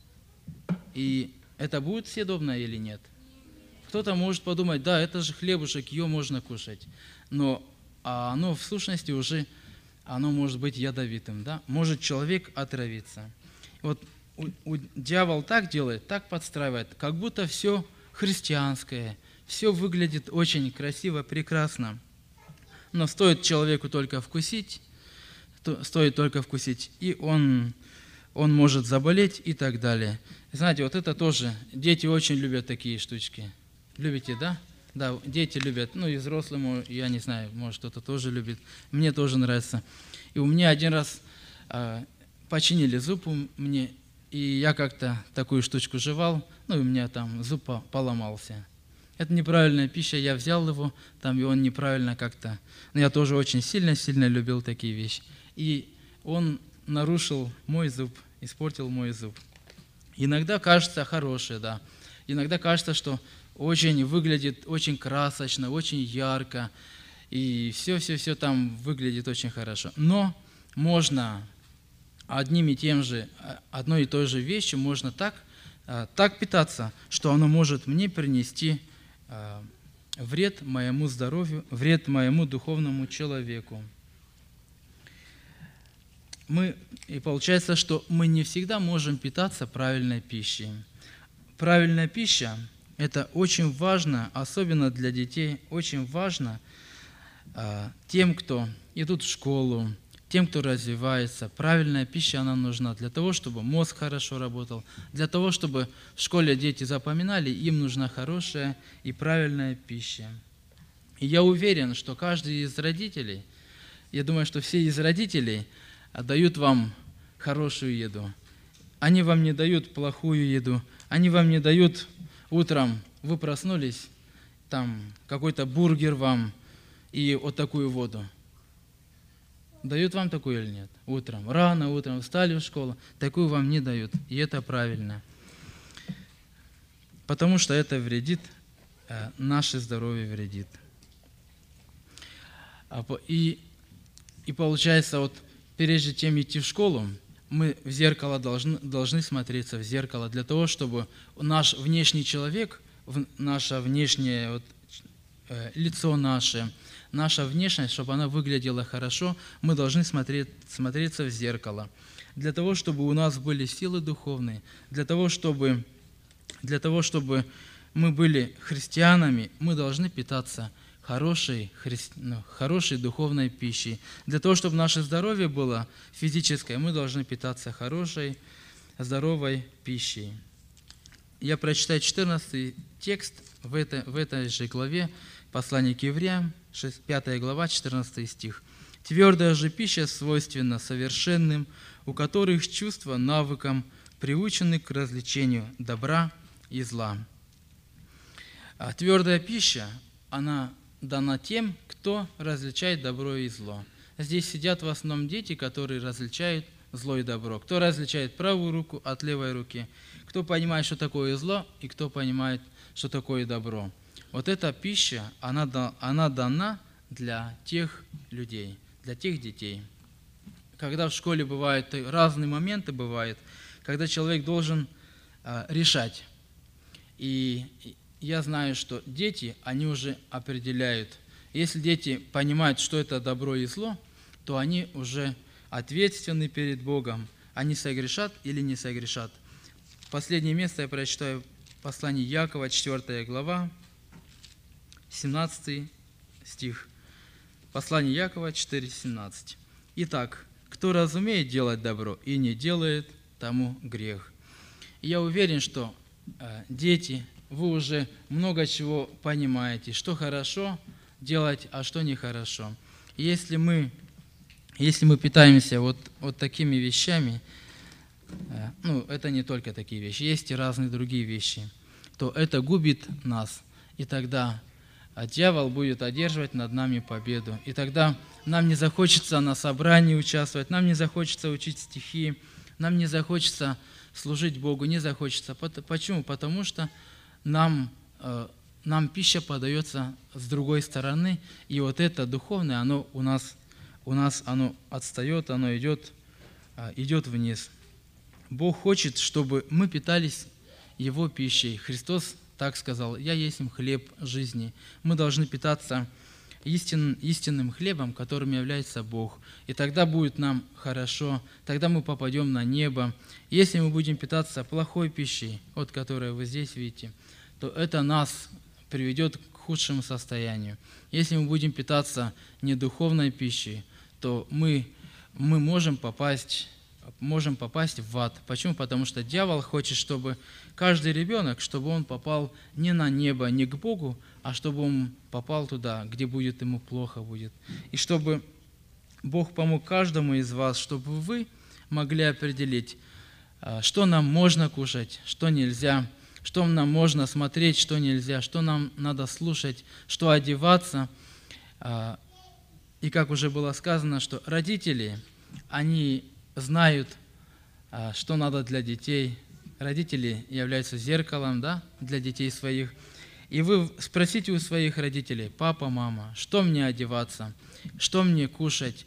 и это будет съедобно или нет? Кто-то может подумать, да, это же хлебушек, ее можно кушать, но а оно в сущности уже, оно может быть ядовитым, да? Может человек отравиться. Вот у, у, дьявол так делает, так подстраивает, как будто все христианское, все выглядит очень красиво, прекрасно. Но стоит человеку только вкусить, то, стоит только вкусить, и он, он может заболеть и так далее. Знаете, вот это тоже, дети очень любят такие штучки. Любите, да? Да, дети любят, ну и взрослые, я не знаю, может кто-то тоже любит. Мне тоже нравится. И у меня один раз э, починили зуб мне, и я как-то такую штучку жевал, ну и у меня там зуб поломался. Это неправильная пища, я взял его, там, и он неправильно как-то... Но я тоже очень сильно-сильно любил такие вещи. И он нарушил мой зуб, испортил мой зуб. Иногда кажется хорошее, да. Иногда кажется, что очень выглядит очень красочно, очень ярко, и все-все-все там выглядит очень хорошо. Но можно одним и тем же, одной и той же вещью можно так, так питаться, что оно может мне принести вред моему здоровью, вред моему духовному человеку. Мы, и получается, что мы не всегда можем питаться правильной пищей. Правильная пища – это очень важно, особенно для детей, очень важно э, тем, кто идут в школу, тем, кто развивается. Правильная пища, она нужна для того, чтобы мозг хорошо работал, для того, чтобы в школе дети запоминали, им нужна хорошая и правильная пища. И я уверен, что каждый из родителей, я думаю, что все из родителей дают вам хорошую еду. Они вам не дают плохую еду, они вам не дают утром, вы проснулись, там какой-то бургер вам и вот такую воду. Дают вам такую или нет? Утром, рано утром, встали в школу, такую вам не дают, и это правильно. Потому что это вредит, наше здоровье вредит. И, и получается, вот прежде чем идти в школу, мы в зеркало должны, должны смотреться в зеркало для того, чтобы наш внешний человек, наше внешнее вот, э, лицо наше, наша внешность, чтобы она выглядела хорошо, мы должны смотреть, смотреться в зеркало. Для того, чтобы у нас были силы духовные, для того, чтобы, для того, чтобы мы были христианами, мы должны питаться хорошей, хри... ну, хорошей духовной пищей. Для того, чтобы наше здоровье было физическое, мы должны питаться хорошей здоровой пищей. Я прочитаю четырнадцатый текст в этой, в этой же главе, послание к евреям, пятая глава, четырнадцатый стих. «Твердая же пища свойственна совершенным, у которых чувства навыкам приучены к развлечению добра и зла». А твердая пища, она дана тем, кто различает добро и зло. Здесь сидят в основном дети, которые различают зло и добро. Кто различает правую руку от левой руки, кто понимает, что такое зло, и кто понимает, что такое добро. Вот эта пища, она, она дана для тех людей, для тех детей. Когда в школе бывают разные моменты, бывают, когда человек должен а, решать. И я знаю, что дети, они уже определяют. Если дети понимают, что это добро и зло, то они уже ответственны перед Богом. Они согрешат или не согрешат. Последнее место я прочитаю послание Якова, четвёртая глава, семнадцатый стих. Послание Якова четыре семнадцать. «Итак, кто разумеет делать добро и не делает, тому грех». И я уверен, что э, дети, вы уже много чего понимаете, что хорошо делать, а что нехорошо. И если мы, если мы питаемся вот, вот такими вещами, э, ну, это не только такие вещи, есть и разные другие вещи, то это губит нас. И тогда а дьявол будет одерживать над нами победу. И тогда нам не захочется на собрании участвовать, нам не захочется учить стихи, нам не захочется служить Богу, не захочется. Почему? Потому что нам, нам пища подается с другой стороны, и вот это духовное, оно у нас, у нас оно отстает, оно идет, идет вниз. Бог хочет, чтобы мы питались Его пищей. Христос так сказал: «Я есть им хлеб жизни». Мы должны питаться истин, истинным хлебом, которым является Бог. И тогда будет нам хорошо, тогда мы попадем на небо. Если мы будем питаться плохой пищей, вот которую вы здесь видите, то это нас приведет к худшему состоянию. Если мы будем питаться недуховной пищей, то мы, мы можем попасть... можем попасть в ад. Почему? Потому что дьявол хочет, чтобы каждый ребенок, чтобы он попал не на небо, не к Богу, а чтобы он попал туда, где будет ему плохо будет. И чтобы Бог помог каждому из вас, чтобы вы могли определить, что нам можно кушать, что нельзя, что нам можно смотреть, что нельзя, что нам надо слушать, что одеваться. И как уже было сказано, что родители, они знают, что надо для детей. Родители являются зеркалом, да, для детей своих. И вы спросите у своих родителей: папа, мама, что мне одеваться, что мне кушать,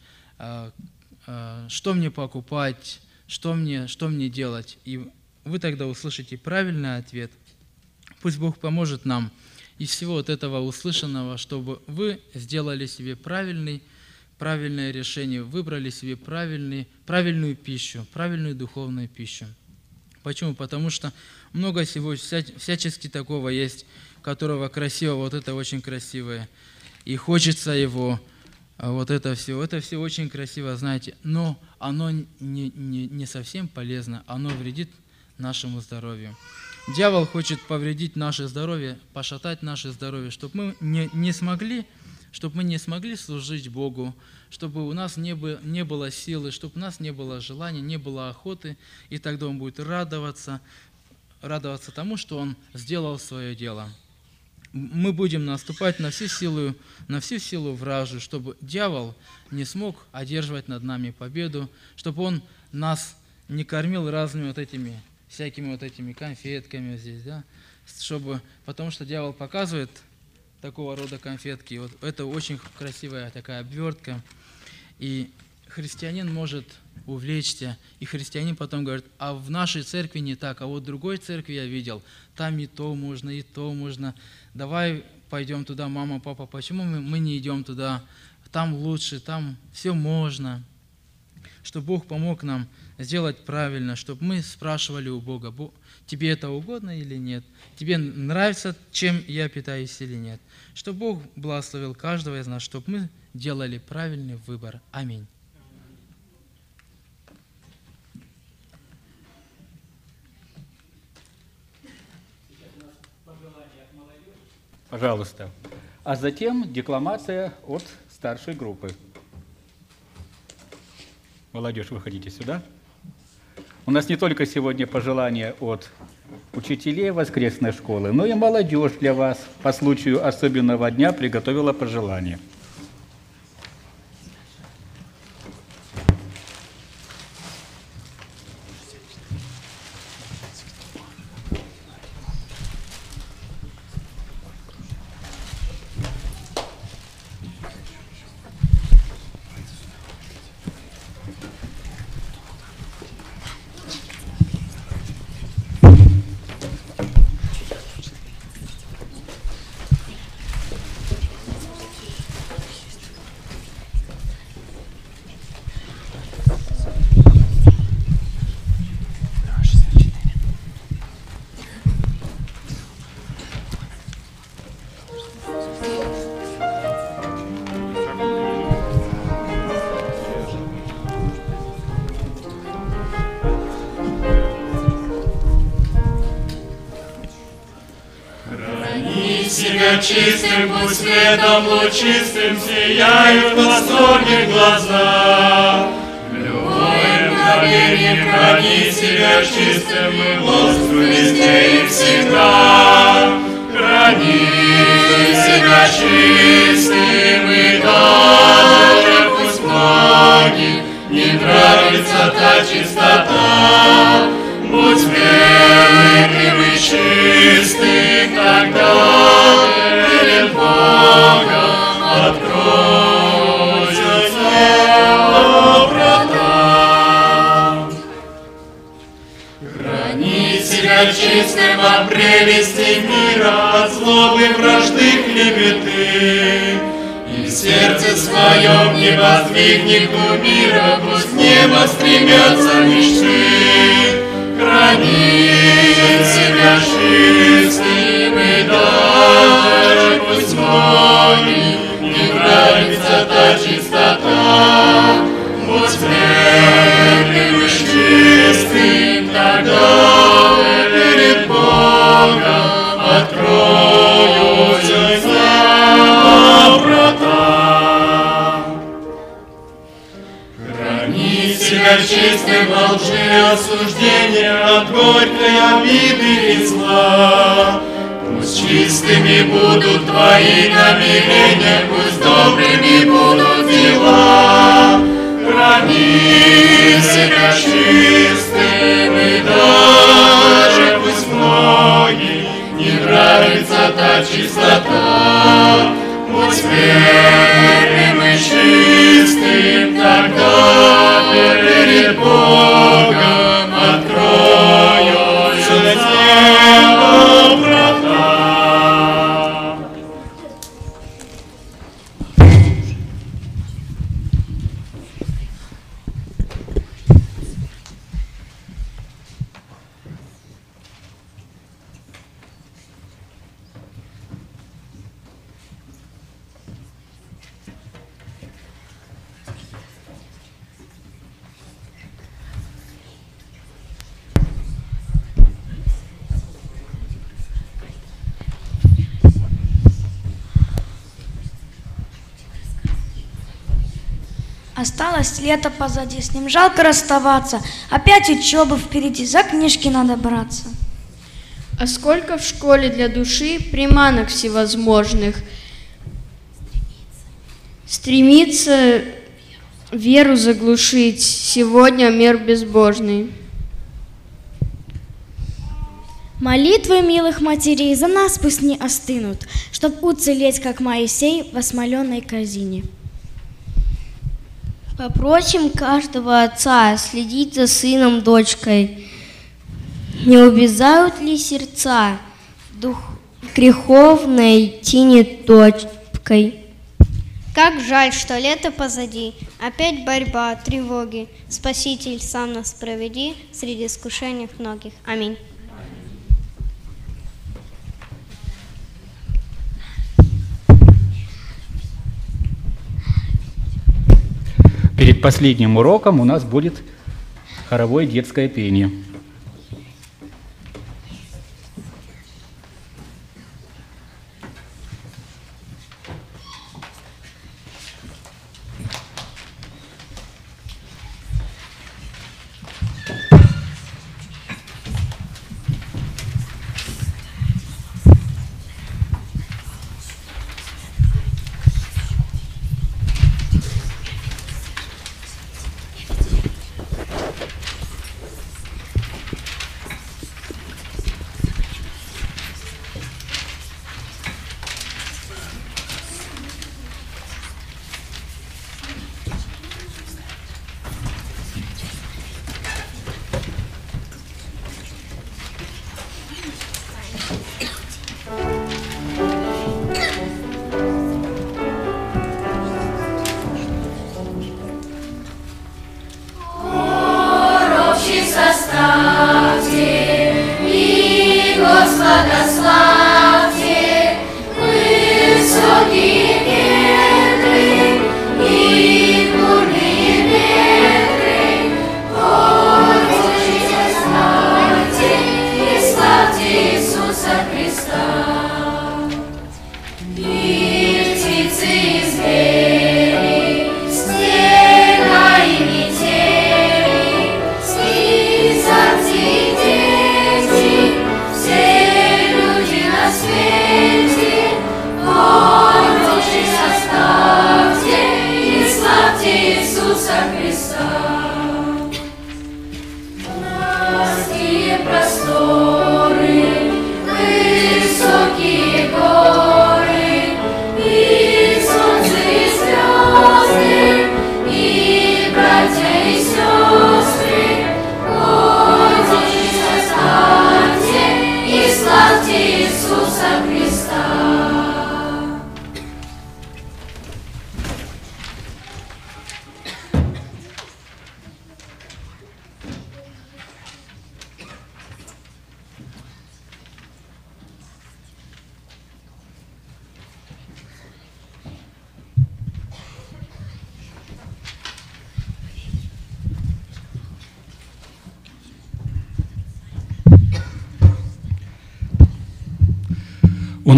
что мне покупать, что мне, что мне делать. И вы тогда услышите правильный ответ. Пусть Бог поможет нам из всего вот этого услышанного, чтобы вы сделали себе правильный правильное решение, выбрали себе правильный, правильную пищу, правильную духовную пищу. Почему? Потому что много всего вся, всячески такого есть, которого красиво, вот это очень красивое, и хочется его, вот это все, это все очень красиво, знаете, но оно не, не, не совсем полезно, оно вредит нашему здоровью. Дьявол хочет повредить наше здоровье, пошатать наше здоровье, чтобы мы не, не смогли чтобы мы не смогли служить Богу, чтобы у нас не, бы, не было силы, чтобы у нас не было желания, не было охоты, и тогда Он будет радоваться, радоваться тому, что Он сделал свое дело. Мы будем наступать на всю силу, на всю силу вражью, чтобы дьявол не смог одерживать над нами победу, чтобы он нас не кормил разными вот этими, всякими вот этими конфетками здесь, да, чтобы, потому что дьявол показывает такого рода конфетки. Вот это очень красивая такая обвертка. И христианин может увлечься, и христианин потом говорит: а в нашей церкви не так, а вот в другой церкви я видел, там и то можно, и то можно. Давай пойдем туда, мама, папа, почему мы, мы не идем туда? Там лучше, там все можно. Чтобы Бог помог нам сделать правильно, чтобы мы спрашивали у Бога: тебе это угодно или нет? Тебе нравится, чем я питаюсь или нет? Чтобы Бог благословил каждого из нас, чтобы мы делали правильный выбор. Аминь. Пожалуйста. А затем декламация от старшей группы. Молодежь, выходите сюда. У нас не только сегодня пожелания от учителей воскресной школы, но и молодежь для вас по случаю особенного дня приготовила пожелания. Чистым, пусть светом лучистым сияют в восторге глаза. В любое мгновение храни себя чистым и воздух везде и всегда. Храни себя чистым и даже пусть многим не нравится та чистота. Будь смелым и чистым тогда. Перед Богом откроются врата. Храни себя чистым от прелести мира, от злобы, вражды, клеветы. И в сердце своем не воздвигни кумира, пусть в небо стремятся мечты. Храни себя чистым и даже пусть многим не нравится та чистота. Будь смелым и чистым тогда перед Богом откроются врата. Храни себя чистым от лжи, осуждения, от горькой обиды и зла. Пусть чистыми будут твои намерения, пусть добрыми будут дела. Храни себя чистым и даже пусть многим не нравится та чистота. Будь смелым и чистым тогда перед Богом откроются неба врата. Осталось лето позади, с ним жалко расставаться. Опять учеба впереди, за книжки надо браться. А сколько в школе для души приманок всевозможных. Стремится веру заглушить, сегодня мир безбожный. Молитвы милых матерей за нас пусть не остынут, чтоб уцелеть, как Моисей, в осмоленной корзине. Попросим каждого отца следить за сыном, дочкой. Не убежают ли сердца дух греховной тени точкой? Как жаль, что лето позади, опять борьба, тревоги. Спаситель сам нас проведи среди искушений многих. Аминь. Перед последним уроком у нас будет хоровое детское пение.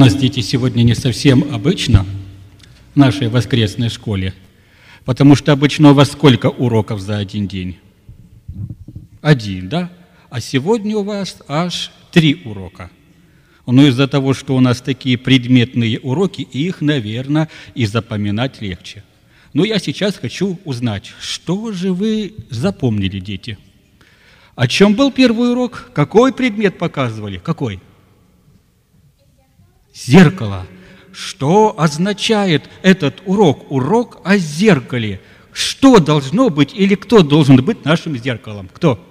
нас, дети, сегодня не совсем обычно в нашей воскресной школе, потому что обычно у вас сколько уроков за один день? Один, да? А сегодня у вас аж три урока. Но из-за того, что у нас такие предметные уроки, их, наверное, и запоминать легче. Но я сейчас хочу узнать, что же вы запомнили, дети? О чем был первый урок? Какой предмет показывали? Какой? Зеркало. Что означает этот урок? Урок о зеркале. Что должно быть или кто должен быть нашим зеркалом? Кто?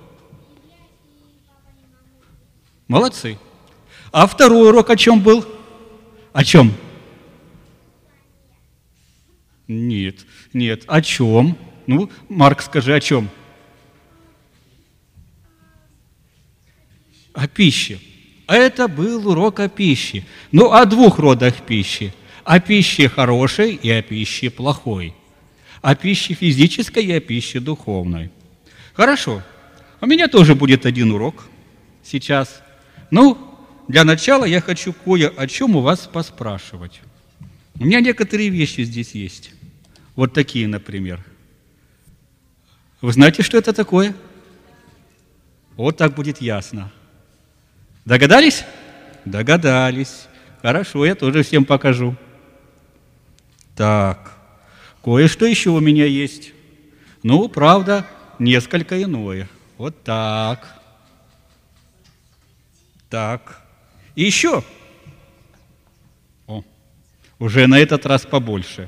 Молодцы. А второй урок о чем был? О чем? Нет, нет. О чем? Ну, Марк, скажи, о чем? О пище. Это был урок о пище. Ну, о двух родах пищи. О пище хорошей и о пище плохой. О пище физической и о пище духовной. Хорошо. У меня тоже будет один урок сейчас. Ну, для начала я хочу кое о чем у вас поспрашивать. У меня некоторые вещи здесь есть. Вот такие, например. Вы знаете, что это такое? Вот так будет ясно. Догадались? Догадались. Хорошо, я тоже всем покажу. Так, кое-что еще у меня есть. Ну, правда, несколько иное. Вот так. Так. И еще. О, уже на этот раз побольше.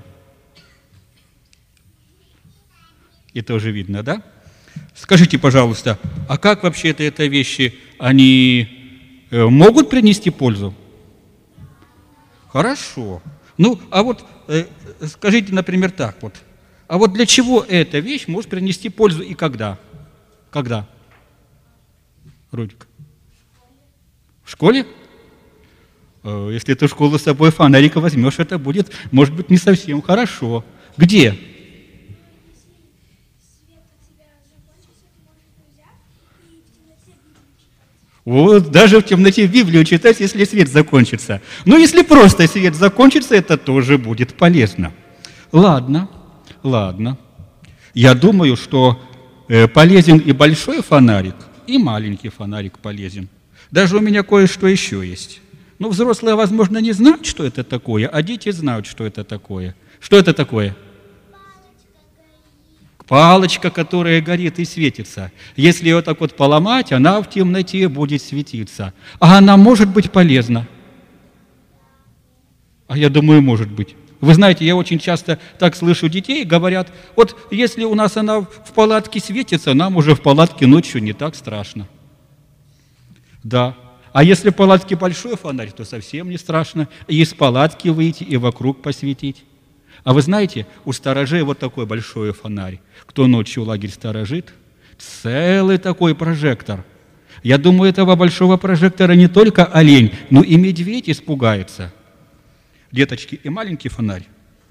И тоже видно, да? Скажите, пожалуйста, а как вообще-то это вещи, они э, могут принести пользу? Хорошо. Ну, а вот э, скажите, например, так вот. А вот для чего эта вещь может принести пользу и когда? Когда? Рудик. В школе? Э, если ты в школу с собой фонарика возьмешь, это будет, может быть, не совсем хорошо. Где? Вот, даже в темноте Библию читать, если свет закончится. Но если просто свет закончится, это тоже будет полезно. Ладно, ладно. Я думаю, что э, полезен и большой фонарик, и маленький фонарик полезен. Даже у меня кое-что еще есть. Ну, взрослые, возможно, не знают, что это такое, а дети знают, что это такое. Что это такое? Палочка, которая горит и светится. Если ее так вот поломать, она в темноте будет светиться. А она может быть полезна? А я думаю, может быть. Вы знаете, я очень часто так слышу детей, говорят, вот если у нас она в палатке светится, нам уже в палатке ночью не так страшно. Да. А если в палатке большой фонарь, то совсем не страшно. И из палатки выйти, и вокруг посветить. А вы знаете, у сторожей вот такой большой фонарь. Кто ночью лагерь сторожит? Целый такой прожектор. Я думаю, этого большого прожектора не только олень, но и медведь испугается. Деточки, и маленький фонарь,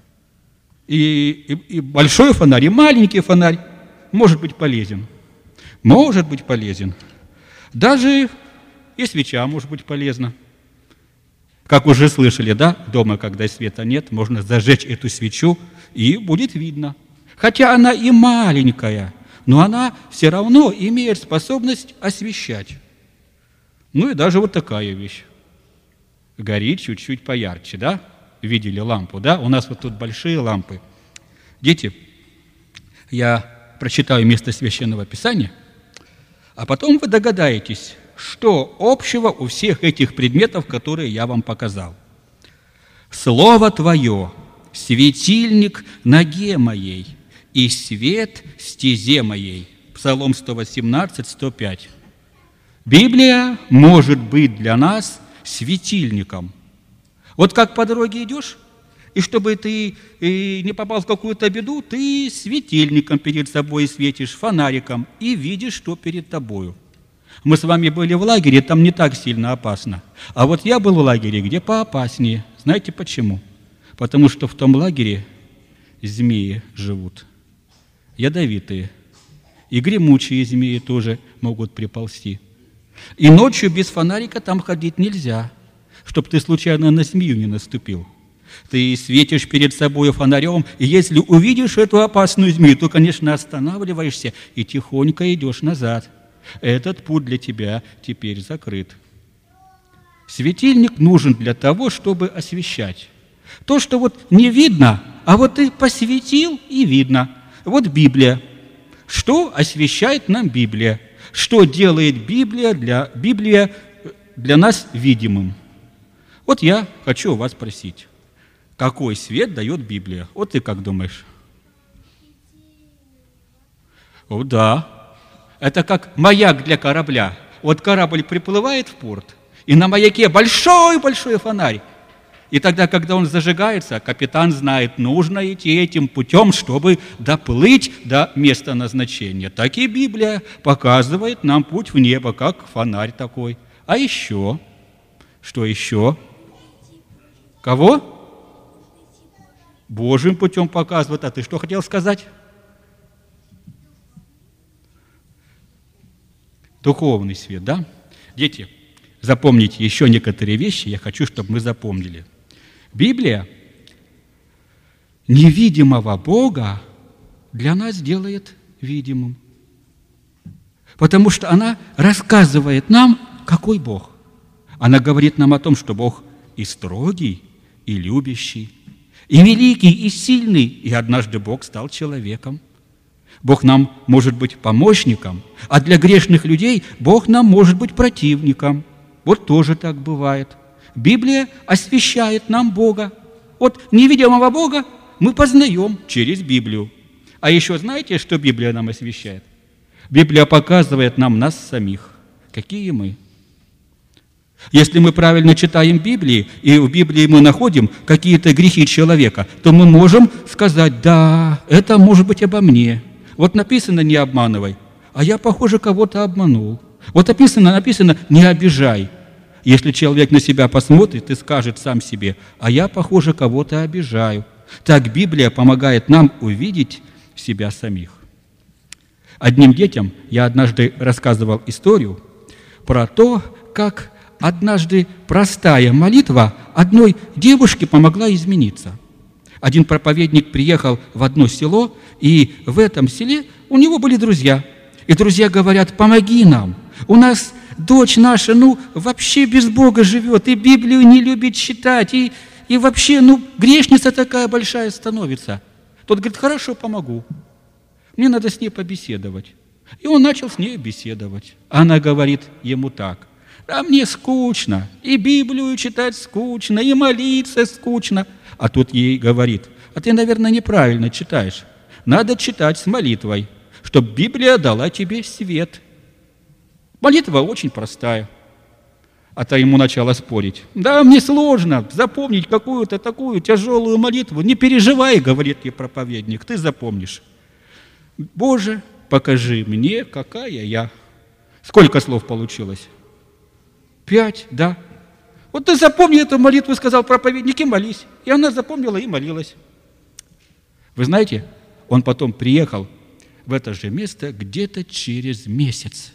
и, и, и большой фонарь, и маленький фонарь может быть полезен. Может быть полезен. Даже и свеча может быть полезна. Как уже слышали, да, дома, когда света нет, можно зажечь эту свечу, и будет видно. Хотя она и маленькая, но она все равно имеет способность освещать. Ну и даже вот такая вещь. Горит чуть-чуть поярче, да? Видели лампу, да? У нас вот тут большие лампы. Дети, я прочитаю место Священного Писания, а потом вы догадаетесь, что общего у всех этих предметов, которые я вам показал. Слово Твое – светильник ноге моей и свет стезе моей. Псалом сто восемнадцать, сто пять. Библия может быть для нас светильником. Вот как по дороге идешь, и чтобы ты не попал в какую-то беду, ты светильником перед собой светишь, фонариком, и видишь, что перед тобою. Мы с вами были в лагере, там не так сильно опасно. А вот я был в лагере, где поопаснее. Знаете почему? Потому что в том лагере змеи живут, ядовитые. И гремучие змеи тоже могут приползти. И ночью без фонарика там ходить нельзя. чтобы ты случайно на змею не наступил. Ты светишь перед собой фонарем, и если увидишь эту опасную змею, то, конечно, останавливаешься и тихонько идешь назад. Этот путь для тебя теперь закрыт. Светильник нужен для того, чтобы освещать. То, что вот не видно, а вот ты посветил, и видно. Вот Библия. Что освещает нам Библия? Что делает Библия для, Библия для нас видимым? Вот я хочу у вас спросить. Какой свет дает Библия? Вот ты как думаешь? О, да. Это как маяк для корабля. Вот корабль приплывает в порт, и на маяке большой-большой фонарь. И тогда, когда он зажигается, капитан знает, нужно идти этим путем, чтобы доплыть до места назначения. Так и Библия показывает нам путь в небо, как фонарь такой. А еще? Что еще? Кого? Божьим путем показывает. А ты что хотел сказать? Духовный свет, да? Дети, запомните еще некоторые вещи, я хочу, чтобы мы запомнили. Библия невидимого Бога для нас делает видимым, потому что она рассказывает нам, какой Бог. Она говорит нам о том, что Бог и строгий, и любящий, и великий, и сильный, и однажды Бог стал человеком. Бог нам может быть помощником, а для грешных людей Бог нам может быть противником. Вот тоже так бывает. Библия освещает нам Бога. Вот невидимого Бога мы познаем через Библию. А еще знаете, что Библия нам освещает? Библия показывает нам нас самих. Какие мы? Если мы правильно читаем Библию, и в Библии мы находим какие-то грехи человека, то мы можем сказать, да, это может быть обо мне. Вот написано «не обманывай», а я, похоже, кого-то обманул. Вот написано, написано «не обижай». Если человек на себя посмотрит и скажет сам себе, а я, похоже, кого-то обижаю. Так Библия помогает нам увидеть себя самих. Одним детям я однажды рассказывал историю про то, как однажды простая молитва одной девушке помогла измениться. Один проповедник приехал в одно село, и в этом селе у него были друзья. И друзья говорят, помоги нам, у нас дочь наша, ну, вообще без Бога живет, и Библию не любит читать, и, и вообще, ну, грешница такая большая становится. Тот говорит, хорошо, помогу. Мне надо с ней побеседовать. И он начал с ней беседовать. Она говорит ему так, а мне скучно, и Библию читать скучно, и молиться скучно. А тут ей говорит, а ты, наверное, неправильно читаешь. Надо читать с молитвой, чтобы Библия дала тебе свет. Молитва очень простая. А та ему начала спорить. Да, мне сложно запомнить какую-то такую тяжелую молитву. Не переживай, говорит ей проповедник, ты запомнишь. Боже, покажи мне, какая я. Сколько слов получилось? Пять, да. Вот ты запомни эту молитву, сказал проповедник, и молись. И она запомнила и молилась. Вы знаете, он потом приехал в это же место где-то через месяц.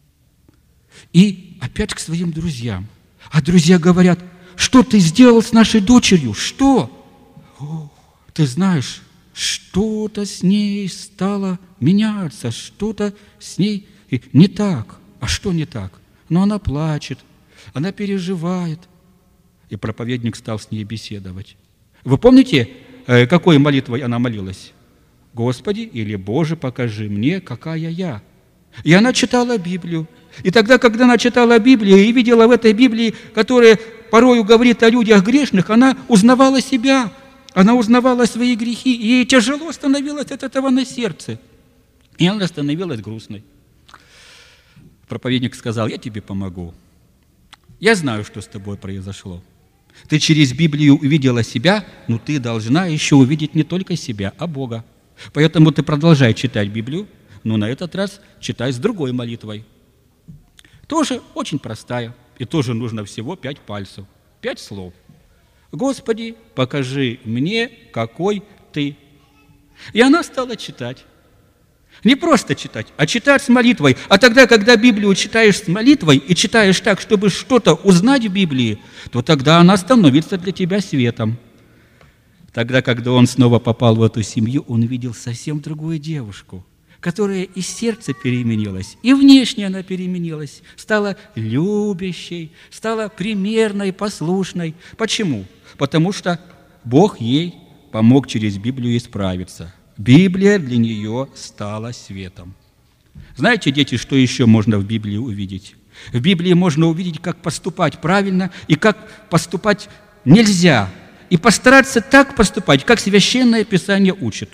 И опять к своим друзьям. А друзья говорят, что ты сделал с нашей дочерью? Что? О, ты знаешь, что-то с ней стало меняться, что-то с ней не так. А что не так? Но она плачет, она переживает. И проповедник стал с ней беседовать. Вы помните, какой молитвой она молилась? Господи или Боже, покажи мне, какая я. И она читала Библию. И тогда, когда она читала Библию и видела в этой Библии, которая порою говорит о людях грешных, она узнавала себя, она узнавала свои грехи, и ей тяжело становилось от этого на сердце. И она становилась грустной. Проповедник сказал, я тебе помогу. Я знаю, что с тобой произошло. Ты через Библию увидела себя, но ты должна еще увидеть не только себя, а Бога. Поэтому ты продолжай читать Библию, но на этот раз читай с другой молитвой. Тоже очень простая, и тоже нужно всего пять пальцев, пять слов. Господи, покажи мне, какой ты. И она стала читать. Не просто читать, а читать с молитвой. А тогда, когда Библию читаешь с молитвой и читаешь так, чтобы что-то узнать в Библии, то тогда она становится для тебя светом. Тогда, когда он снова попал в эту семью, он видел совсем другую девушку, которая и сердце переменилась, и внешне она переменилась, стала любящей, стала примерной, послушной. Почему? Потому что Бог ей помог через Библию исправиться. Библия для нее стала светом. Знаете, дети, что еще можно в Библии увидеть? В Библии можно увидеть, как поступать правильно и как поступать нельзя. И постараться так поступать, как Священное Писание учит.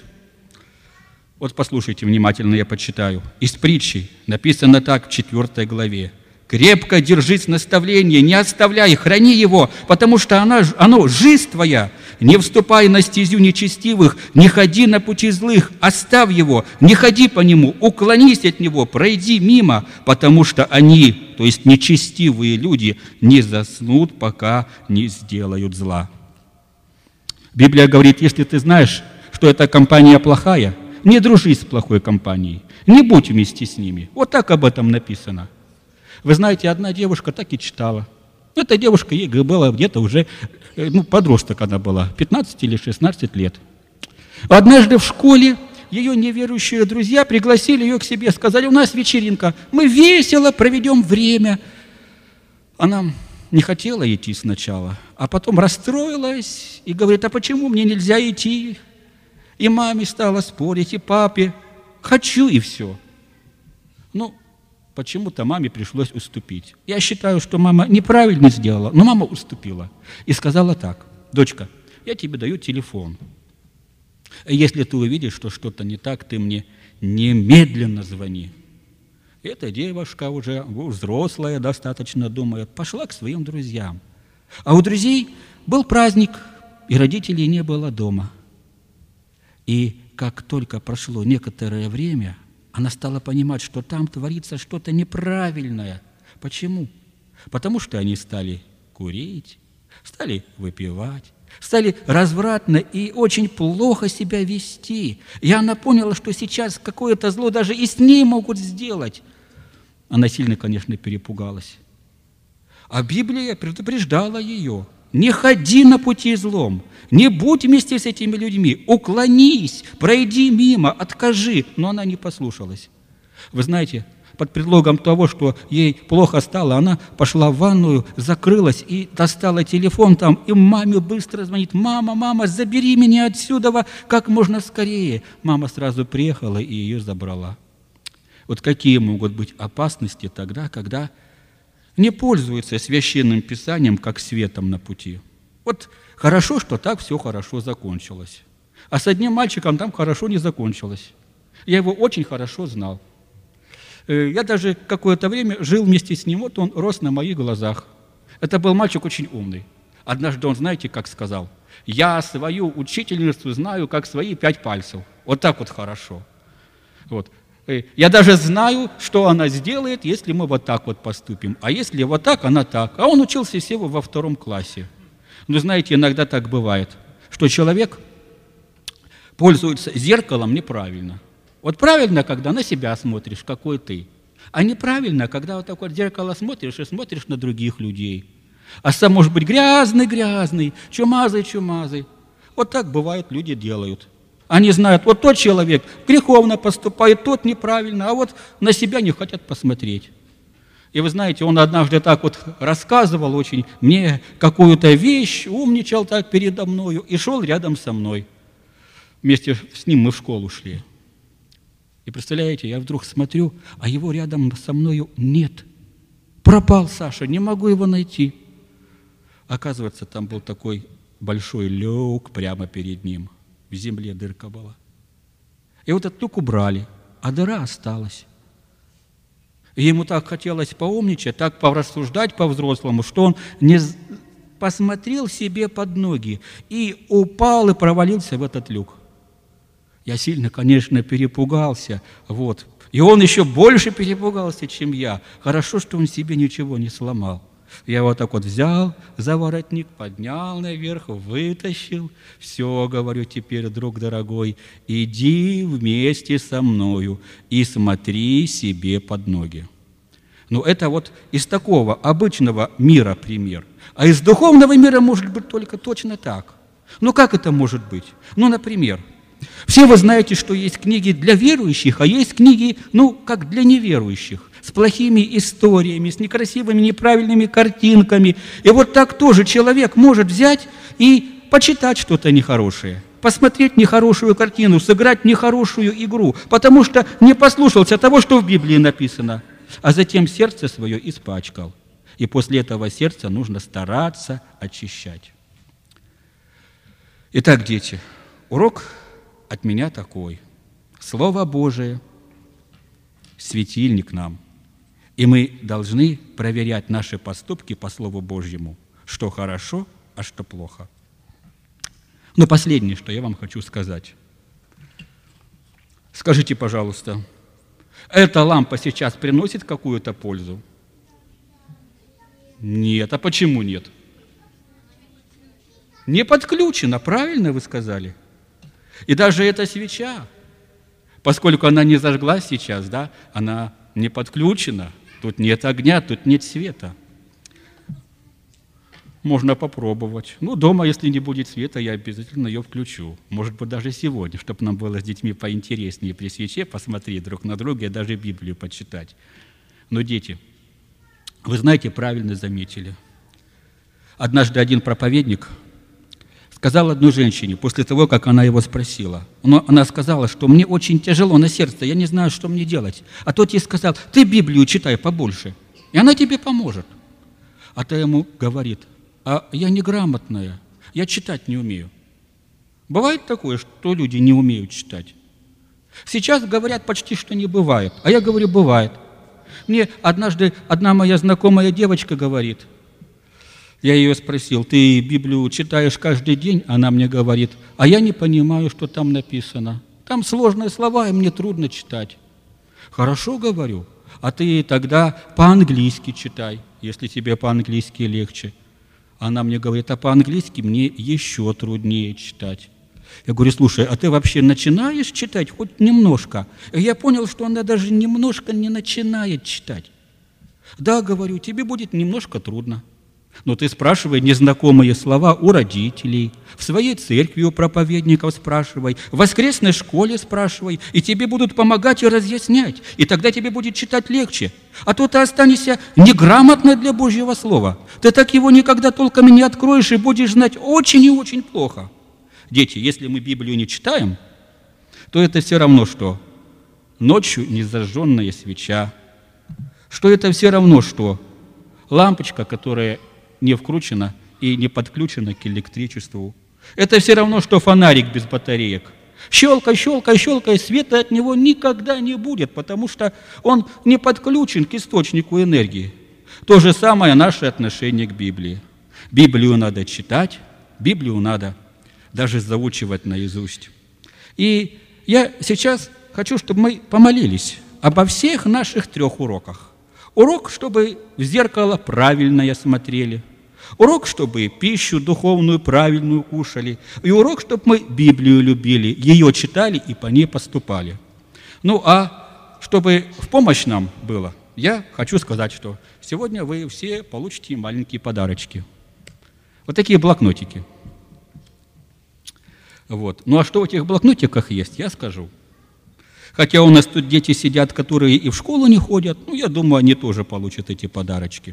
Вот послушайте внимательно, я почитаю. Из притчи написано так в четвёртой главе. «Крепко держись наставления, не оставляй, храни его, потому что оно, оно жизнь твоя. Не вступай на стезю нечестивых, не ходи на пути злых, оставь его, не ходи по нему, уклонись от него, пройди мимо, потому что они, то есть нечестивые люди, не заснут, пока не сделают зла». Библия говорит, если ты знаешь, что эта компания плохая, не дружи с плохой компанией, не будь вместе с ними. Вот так об этом написано. Вы знаете, одна девушка так и читала. Эта девушка, ей было где-то уже, ну, подросток она была, пятнадцать или шестнадцать лет. Однажды в школе ее неверующие друзья пригласили ее к себе, сказали, у нас вечеринка, мы весело проведем время. Она не хотела идти сначала, а потом расстроилась и говорит, а почему мне нельзя идти? И маме стала спорить, и папе. Хочу, и все. Ну, почему-то маме пришлось уступить. Я считаю, что мама неправильно сделала, но мама уступила. И сказала так, дочка, я тебе даю телефон. Если ты увидишь, что что-то не так, ты мне немедленно звони. Эта девушка уже взрослая достаточно, думает, пошла к своим друзьям. А у друзей был праздник, и родителей не было дома. И как только прошло некоторое время, она стала понимать, что там творится что-то неправильное. Почему? Потому что они стали курить, стали выпивать, стали развратно и очень плохо себя вести. И она поняла, что сейчас какое-то зло даже и с ней могут сделать. Она сильно, конечно, перепугалась. А Библия предупреждала ее. Не ходи на пути злом, не будь вместе с этими людьми, уклонись, пройди мимо, откажи. Но она не послушалась. Вы знаете, под предлогом того, что ей плохо стало, она пошла в ванную, закрылась и достала телефон там, и маме быстро звонит, мама, мама, забери меня отсюда как можно скорее. Мама сразу приехала и ее забрала. Вот какие могут быть опасности тогда, когда не пользуются Священным Писанием как светом на пути. Вот хорошо, что так все хорошо закончилось. А с одним мальчиком там хорошо не закончилось. Я его очень хорошо знал. Я даже какое-то время жил вместе с ним, вот он рос на моих глазах. Это был мальчик очень умный. Однажды он, знаете, как сказал, я свою учительницу знаю, как свои пять пальцев. Вот так вот хорошо. Вот. Я даже знаю, что она сделает, если мы вот так вот поступим. А если вот так, она так. А он учился всего во втором классе. Но знаете, иногда так бывает, что человек пользуется зеркалом неправильно. Вот правильно, когда на себя смотришь, какой ты. А неправильно, когда вот так вот в зеркало смотришь и смотришь на других людей. А сам может быть грязный-грязный, чумазый-чумазый. Вот так бывает, люди делают. Они знают, вот тот человек греховно поступает, тот неправильно, а вот на себя не хотят посмотреть. И вы знаете, он однажды так вот рассказывал очень мне какую-то вещь, умничал так передо мною и шел рядом со мной. Вместе с ним мы в школу шли. И представляете, я вдруг смотрю, а его рядом со мною нет. Пропал Саша, не могу его найти. Оказывается, там был такой большой люк прямо перед ним. В земле дырка была. И вот этот люк убрали, а дыра осталась. И ему так хотелось поумничать, так порассуждать по-взрослому, что он не посмотрел себе под ноги и упал и провалился в этот люк. Я сильно, конечно, перепугался. Вот. И он еще больше перепугался, чем я. Хорошо, что он себе ничего не сломал. Я вот так вот взял за воротник, поднял наверх, вытащил. Все, говорю, теперь, друг дорогой, иди вместе со мною и смотри себе под ноги. Ну, это вот из такого обычного мира пример. А из духовного мира может быть только точно так. Ну, как это может быть? Ну, например, все вы знаете, что есть книги для верующих, а есть книги, ну, как для неверующих, с плохими историями, с некрасивыми, неправильными картинками. И вот так тоже человек может взять и почитать что-то нехорошее, посмотреть нехорошую картину, сыграть нехорошую игру, потому что не послушался того, что в Библии написано, а затем сердце свое испачкал. И после этого сердца нужно стараться очищать. Итак, дети, урок от меня такой. Слово Божие – светильник нам. И мы должны проверять наши поступки по Слову Божьему, что хорошо, а что плохо. Но последнее, что я вам хочу сказать. Скажите, пожалуйста, эта лампа сейчас приносит какую-то пользу? Нет. А почему нет? Не подключена, правильно вы сказали? И даже эта свеча, поскольку она не зажглась сейчас, да, она не подключена, тут нет огня, тут нет света. Можно попробовать. Ну, дома, если не будет света, я обязательно ее включу. Может быть, даже сегодня, чтобы нам было с детьми поинтереснее при свече посмотреть друг на друга и даже Библию почитать. Но, дети, вы знаете, правильно заметили. Однажды один проповедник сказал одной женщине, после того, как она его спросила, но она сказала, что мне очень тяжело на сердце, я не знаю, что мне делать. А тот ей сказал, ты Библию читай побольше, и она тебе поможет. А та ему говорит, а я неграмотная, я читать не умею. Бывает такое, что люди не умеют читать? Сейчас говорят почти, что не бывает, а я говорю, бывает. Мне однажды одна моя знакомая девочка говорит, я ее спросил, ты Библию читаешь каждый день? Она мне говорит, а я не понимаю, что там написано. Там сложные слова, и мне трудно читать. Хорошо, говорю, а ты тогда по-английски читай, если тебе по-английски легче. Она мне говорит, а по-английски мне еще труднее читать. Я говорю, слушай, а ты вообще начинаешь читать хоть немножко? И я понял, что она даже немножко не начинает читать. Да, говорю, тебе будет немножко трудно. Но ты спрашивай незнакомые слова у родителей, в своей церкви у проповедников спрашивай, в воскресной школе спрашивай, и тебе будут помогать и разъяснять, и тогда тебе будет читать легче. А то ты останешься неграмотной для Божьего Слова. Ты так его никогда толком и не откроешь, и будешь знать очень и очень плохо. Дети, если мы Библию не читаем, то это все равно, что ночью незажженная свеча, что это все равно, что лампочка, которая не вкручена и не подключена к электричеству. Это все равно, что фонарик без батареек. Щелкай, щелкай, щелкай, света от него никогда не будет, потому что он не подключен к источнику энергии. То же самое наше отношение к Библии. Библию надо читать, Библию надо даже заучивать наизусть. И я сейчас хочу, чтобы мы помолились обо всех наших трех уроках. Урок, чтобы в зеркало правильное смотрели. Урок, чтобы пищу духовную правильную кушали. И урок, чтобы мы Библию любили, ее читали и по ней поступали. Ну, а чтобы в помощь нам было, я хочу сказать, что сегодня вы все получите маленькие подарочки. Вот такие блокнотики. Вот. Ну, а что в этих блокнотиках есть, я скажу. Хотя у нас тут дети сидят, которые и в школу не ходят, ну, я думаю, они тоже получат эти подарочки.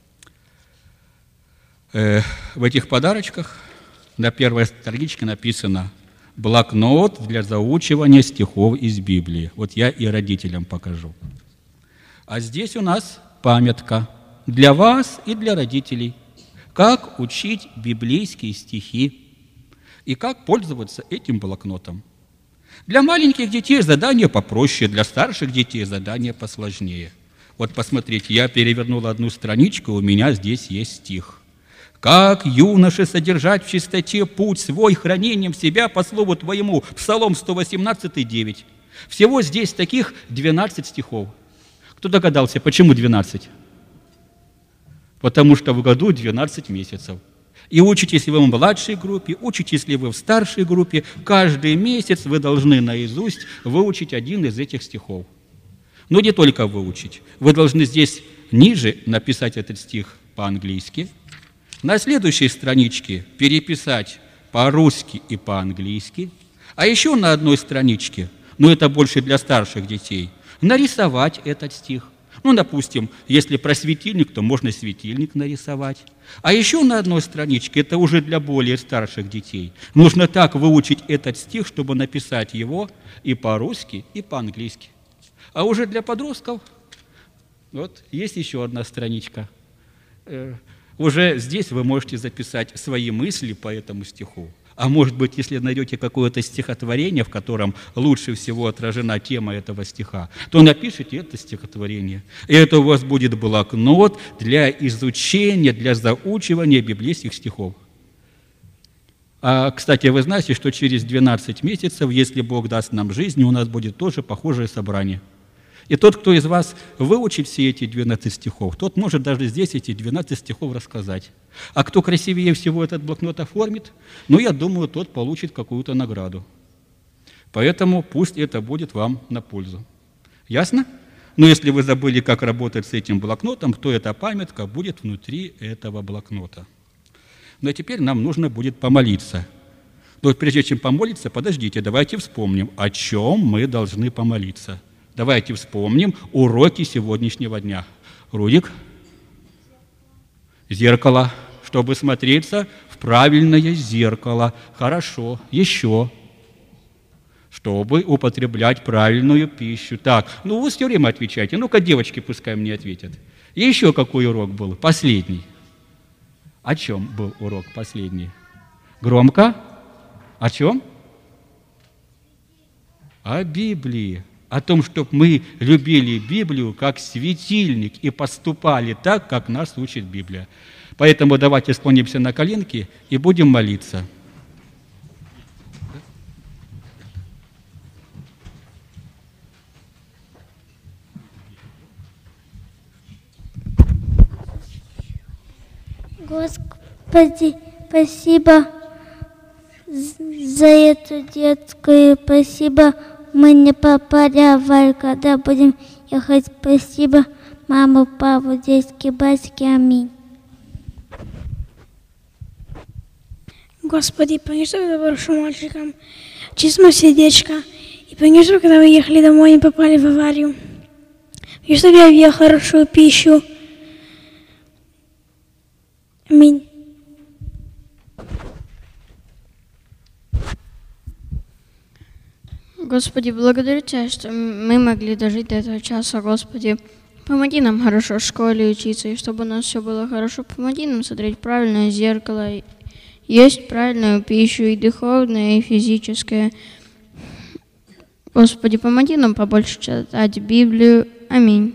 Э, в этих подарочках на первой страничке написано «Блокнот для заучивания стихов из Библии». Вот я и родителям покажу. А здесь у нас памятка для вас и для родителей. Как учить библейские стихи и как пользоваться этим блокнотом. Для маленьких детей задание попроще, для старших детей задание посложнее. Вот посмотрите, я перевернул одну страничку, у меня здесь есть стих. «Как юноше содержать в чистоте путь свой хранением себя по слову твоему». Псалом сто восемнадцать, девять. Всего здесь таких двенадцать стихов. Кто догадался, почему двенадцать? потому что в году двенадцать месяцев. И учитесь, если вы в младшей группе, учитесь, если вы в старшей группе, каждый месяц вы должны наизусть выучить один из этих стихов. Но не только выучить. Вы должны здесь ниже написать этот стих по-английски, на следующей страничке переписать по-русски и по-английски, а еще на одной страничке, но это больше для старших детей, нарисовать этот стих. Ну, допустим, если про светильник, то можно светильник нарисовать. А еще на одной страничке, это уже для более старших детей, нужно так выучить этот стих, чтобы написать его и по-русски, и по-английски. А уже для подростков, вот, есть еще одна страничка. Уже здесь вы можете записать свои мысли по этому стиху. А может быть, если найдете какое-то стихотворение, в котором лучше всего отражена тема этого стиха, то напишите это стихотворение. И это у вас будет блокнот для изучения, для заучивания библейских стихов. А, кстати, вы знаете, что через двенадцать месяцев, если Бог даст нам жизнь, у нас будет тоже похожее собрание. И тот, кто из вас выучит все эти двенадцать стихов, тот может даже здесь эти двенадцать стихов рассказать. А кто красивее всего этот блокнот оформит, ну, я думаю, тот получит какую-то награду. Поэтому пусть это будет вам на пользу. Ясно? Но если вы забыли, как работать с этим блокнотом, то эта памятка будет внутри этого блокнота. Но теперь нам нужно будет помолиться. Но прежде чем помолиться, подождите, давайте вспомним, о чем мы должны помолиться. Давайте вспомним уроки сегодняшнего дня. Рудик, зеркало, чтобы смотреться в правильное зеркало. Хорошо, еще. Чтобы употреблять правильную пищу. Так, ну вы все время отвечайте. Ну-ка, девочки, пускай мне ответят. И еще какой урок был? Последний. О чем был урок последний? Громко? О чем? О Библии. О том, чтобы мы любили Библию как светильник и поступали так, как нас учит Библия. Поэтому давайте склонимся на коленки и будем молиться. Господи, спасибо за эту детскую, спасибо. Мы не попали в аварию, когда будем ехать. Спасибо, маму, папу, детские басики. Аминь. Господи, помни, что когда прошу мальчикам чистому сердечко. И помни, что когда вы ехали домой, не попали в аварию. Помни, что я ел хорошую пищу. Аминь. Господи, благодарю Тебя, что мы могли дожить до этого часа, Господи. Помоги нам хорошо в школе учиться, и чтобы у нас все было хорошо. Помоги нам смотреть правильное зеркало, есть правильную пищу, и духовное, и физическое. Господи, помоги нам побольше читать Библию. Аминь.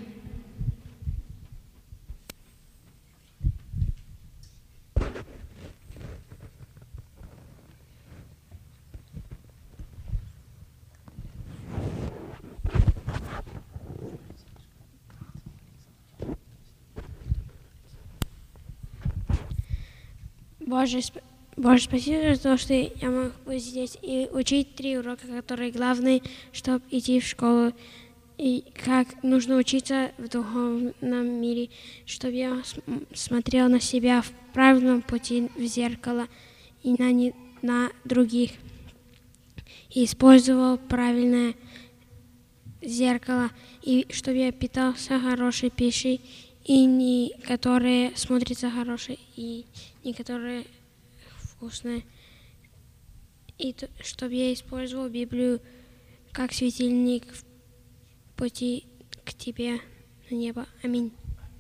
Боже, Боже, спасибо за то, что я могу быть здесь и учить три урока, которые главные, чтобы идти в школу. И как нужно учиться в духовном мире, чтобы я смотрел на себя в правильном пути, в зеркало и на, не, на других. И использовал правильное зеркало, и чтобы я питался хорошей пищей, и не которые смотрятся хорошие, и не которые вкусные. И то, чтобы я использовал Библию как светильник в пути к Тебе на небо. Аминь.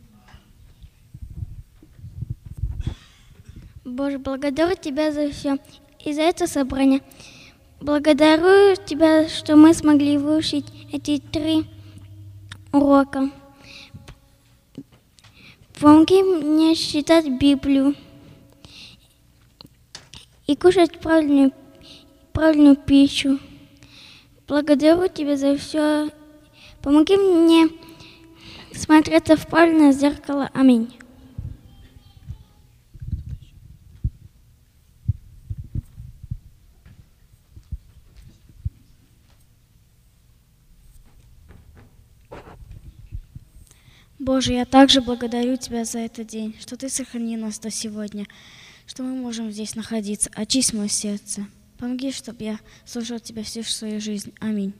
Боже, благодарю Тебя за все и за это собрание. Благодарю Тебя, что мы смогли выучить эти три урока. Помоги мне читать Библию и кушать правильную, правильную пищу. Благодарю Тебя за все. Помоги мне смотреться в правильное зеркало. Аминь. Боже, я также благодарю Тебя за этот день, что Ты сохранил нас до сегодня, что мы можем здесь находиться. Очисть мое сердце. Помоги, чтобы я служил Тебя всю свою жизнь. Аминь.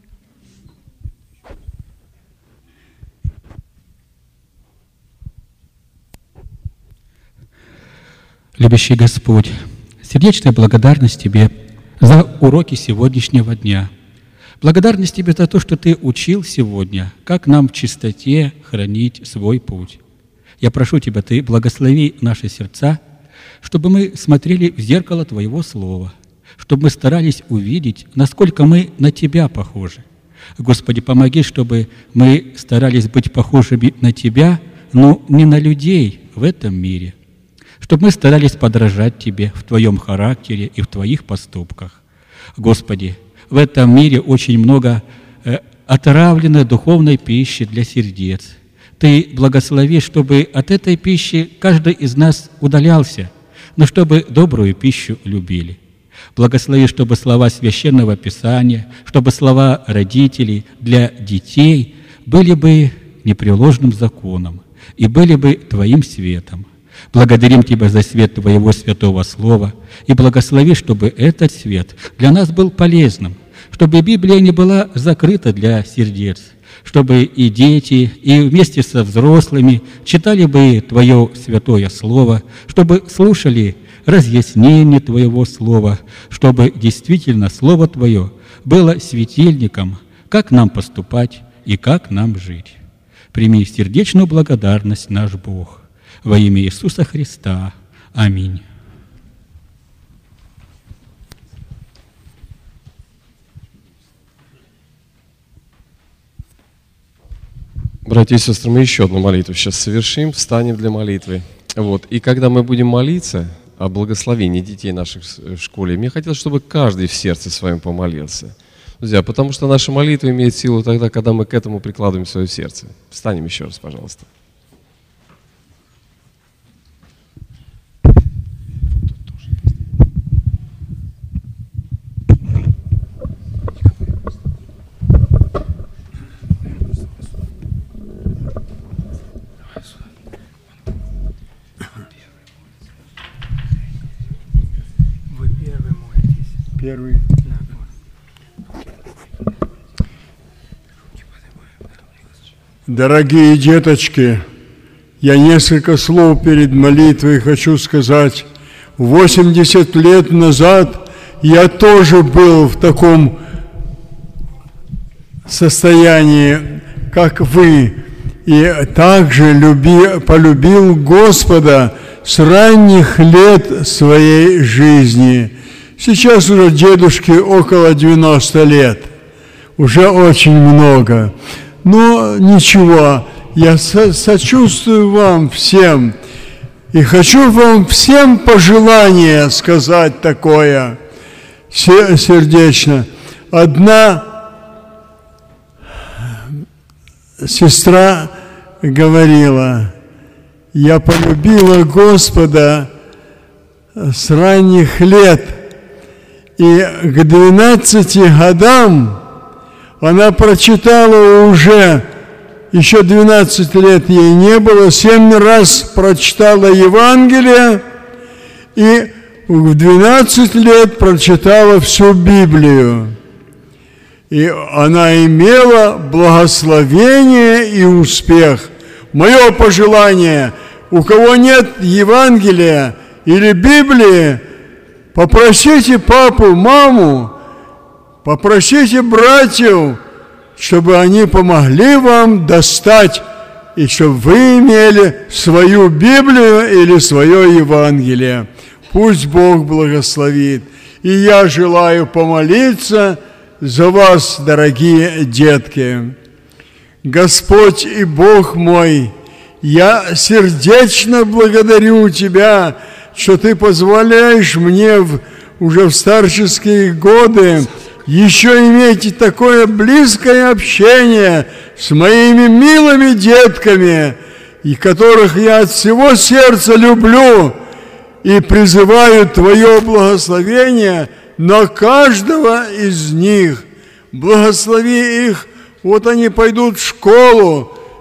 Любящий Господь, сердечная благодарность Тебе за уроки сегодняшнего дня. Благодарность Тебе за то, что Ты учил сегодня, как нам в чистоте хранить свой путь. Я прошу Тебя, Ты благослови наши сердца, чтобы мы смотрели в зеркало Твоего Слова, чтобы мы старались увидеть, насколько мы на Тебя похожи. Господи, помоги, чтобы мы старались быть похожими на Тебя, но не на людей в этом мире, чтобы мы старались подражать Тебе в Твоем характере и в Твоих поступках. Господи, в этом мире очень много э, отравленной духовной пищи для сердец. Ты благослови, чтобы от этой пищи каждый из нас удалялся, но чтобы добрую пищу любили. Благослови, чтобы слова Священного Писания, чтобы слова родителей для детей были бы непреложным законом и были бы Твоим светом. Благодарим Тебя за свет Твоего святого Слова и благослови, чтобы этот свет для нас был полезным, чтобы Библия не была закрыта для сердец, чтобы и дети, и вместе со взрослыми читали бы Твое святое Слово, чтобы слушали разъяснение Твоего Слова, чтобы действительно Слово Твое было светильником, как нам поступать и как нам жить. Прими сердечную благодарность, наш Бог. Во имя Иисуса Христа. Аминь. Братья и сестры, мы еще одну молитву сейчас совершим, встанем для молитвы. Вот. И когда мы будем молиться о благословении детей наших в школе, мне хотелось, чтобы каждый в сердце своем помолился. Друзья, потому что наша молитва имеет силу тогда, когда мы к этому прикладываем свое сердце. Встанем еще раз, пожалуйста. Первый. Дорогие деточки, я несколько слов перед молитвой хочу сказать. восемьдесят лет назад я тоже был в таком состоянии, как вы, и также люби, полюбил Господа с ранних лет своей жизни. Сейчас уже дедушке около девяноста лет, уже очень много. Но ничего, я со- сочувствую вам всем и хочу вам всем пожелание сказать такое сердечно. Одна сестра говорила: я полюбила Господа с ранних лет. И к двенадцати годам она прочитала уже, еще двенадцать лет ей не было, семь раз прочитала Евангелие, и в двенадцать лет прочитала всю Библию. И она имела благословение и успех. Мое пожелание: у кого нет Евангелия или Библии, попросите папу, маму, попросите братьев, чтобы они помогли вам достать, и чтобы вы имели свою Библию или свое Евангелие. Пусть Бог благословит. И я желаю помолиться за вас, дорогие детки. Господь и Бог мой, я сердечно благодарю Тебя, что Ты позволяешь мне в, уже в старческие годы еще иметь такое близкое общение с моими милыми детками, и которых я от всего сердца люблю, и призываю Твое благословение на каждого из них. Благослови их, вот они пойдут в школу,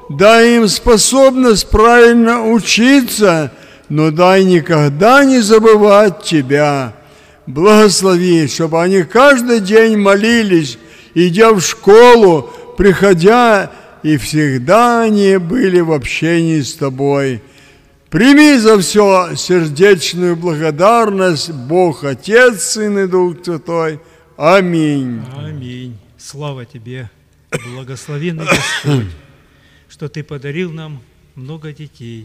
дай им способность правильно учиться, но дай никогда не забывать Тебя. Благослови, чтобы они каждый день молились, идя в школу, приходя, и всегда они были в общении с Тобой. Прими за все сердечную благодарность, Бог, Отец, Сын и Дух Святой. Аминь. Аминь. Слава Тебе, благословенный Господь, что Ты подарил нам много детей,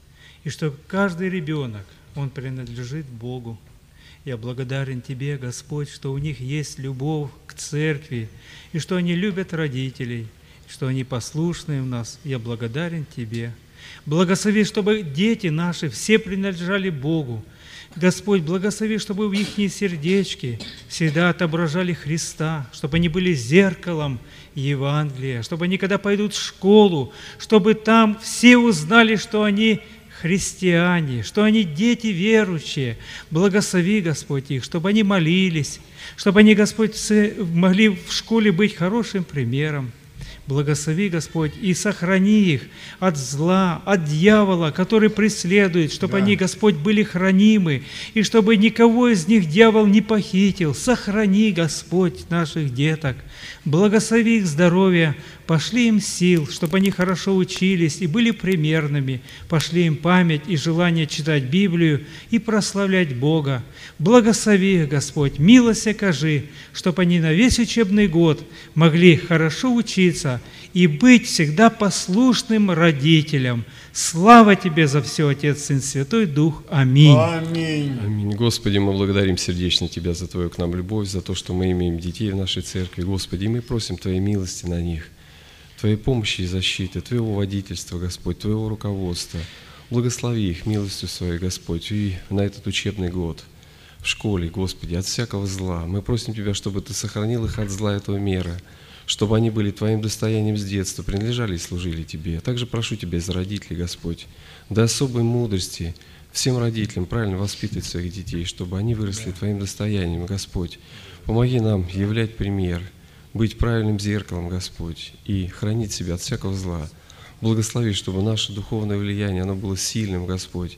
и что каждый ребенок, он принадлежит Богу. Я благодарен Тебе, Господь, что у них есть любовь к церкви, и что они любят родителей, что они послушны в нас. Я благодарен Тебе. Благослови, чтобы дети наши все принадлежали Богу. Господь, благослови, чтобы в их сердечки всегда отображали Христа, чтобы они были зеркалом Евангелия, чтобы они, когда пойдут в школу, чтобы там все узнали, что они христиане, что они дети верующие. Благослови, Господь, их, чтобы они молились, чтобы они, Господь, могли в школе быть хорошим примером. Благослови, Господь, и сохрани их от зла, от дьявола, который преследует, чтобы да. они, Господь, были хранимы, и чтобы никого из них дьявол не похитил. Сохрани, Господь, наших деток. Благослови их здоровье, пошли им сил, чтобы они хорошо учились и были примерными. Пошли им память и желание читать Библию и прославлять Бога. Благослови их, Господь, милость окажи, чтобы они на весь учебный год могли хорошо учиться и быть всегда послушным родителям. Слава Тебе за все, Отец, Сын, Святой Дух. Аминь. Аминь. Аминь. Господи, мы благодарим сердечно Тебя за Твою к нам любовь, за то, что мы имеем детей в нашей церкви. Господи, и мы просим Твоей милости на них, Твоей помощи и защиты, Твоего водительства, Господь, Твоего руководства. Благослови их милостью Своей, Господь, и на этот учебный год в школе, Господи, от всякого зла. Мы просим Тебя, чтобы Ты сохранил их от зла этого мира, чтобы они были Твоим достоянием с детства, принадлежали и служили Тебе. Я также прошу Тебя за родителей, Господь, до особой мудрости всем родителям правильно воспитывать своих детей, чтобы они выросли Твоим достоянием, Господь. Помоги нам являть пример, быть правильным зеркалом, Господь, и хранить себя от всякого зла. Благослови, чтобы наше духовное влияние, оно было сильным, Господь,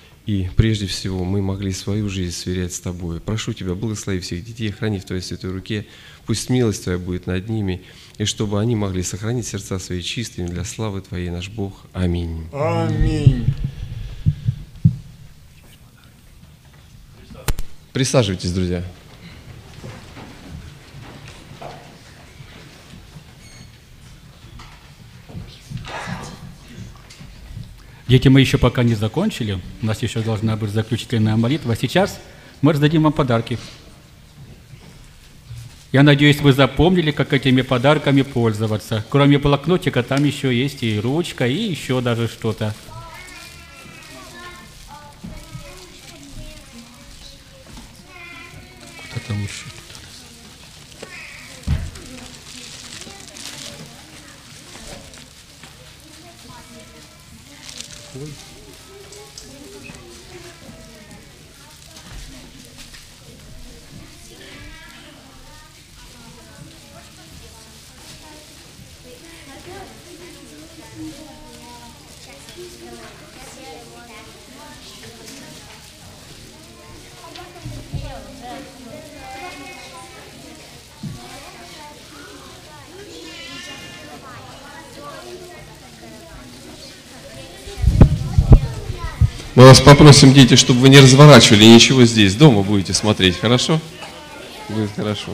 и прежде всего мы могли свою жизнь сверять с Тобой. Прошу Тебя, благослови всех детей, храни в Твоей святой руке, пусть милость Твоя будет над ними, и чтобы они могли сохранить сердца свои чистыми для славы Твоей, наш Бог. Аминь. Аминь. Присаживайтесь, друзья. Дети, мы еще пока не закончили, у нас еще должна быть заключительная молитва. А сейчас мы раздадим вам подарки. Я надеюсь, вы запомнили, как этими подарками пользоваться. Кроме блокнотика, там еще есть и ручка, и еще даже что-то. Куда-то лучше. Мы вас попросим, дети, чтобы вы не разворачивали ничего здесь. Дома будете смотреть, хорошо? Будет хорошо.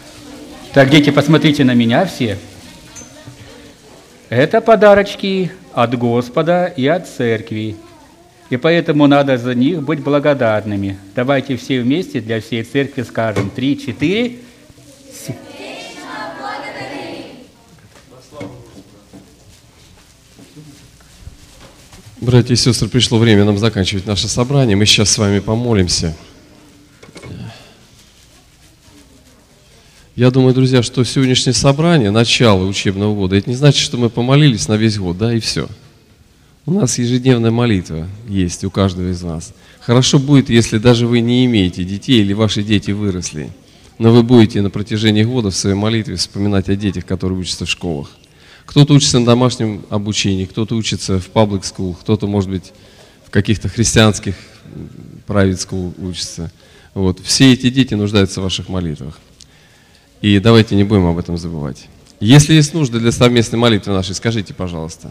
Так, дети, посмотрите на меня все. Это подарочки от Господа и от Церкви. И поэтому надо за них быть благодарными. Давайте все вместе для всей Церкви скажем три, четыре. Братья и сестры, пришло время нам заканчивать наше собрание. Мы сейчас с вами помолимся. Я думаю, друзья, что сегодняшнее собрание, начало учебного года, это не значит, что мы помолились на весь год, да, и все. У нас ежедневная молитва есть у каждого из нас. Хорошо будет, если даже вы не имеете детей или ваши дети выросли, но вы будете на протяжении года в своей молитве вспоминать о детях, которые учатся в школах. Кто-то учится на домашнем обучении, кто-то учится в public school, кто-то, может быть, в каких-то христианских private school учится. Вот. Все эти дети нуждаются в ваших молитвах. И давайте не будем об этом забывать. Если есть нужда для совместной молитвы нашей, скажите, пожалуйста.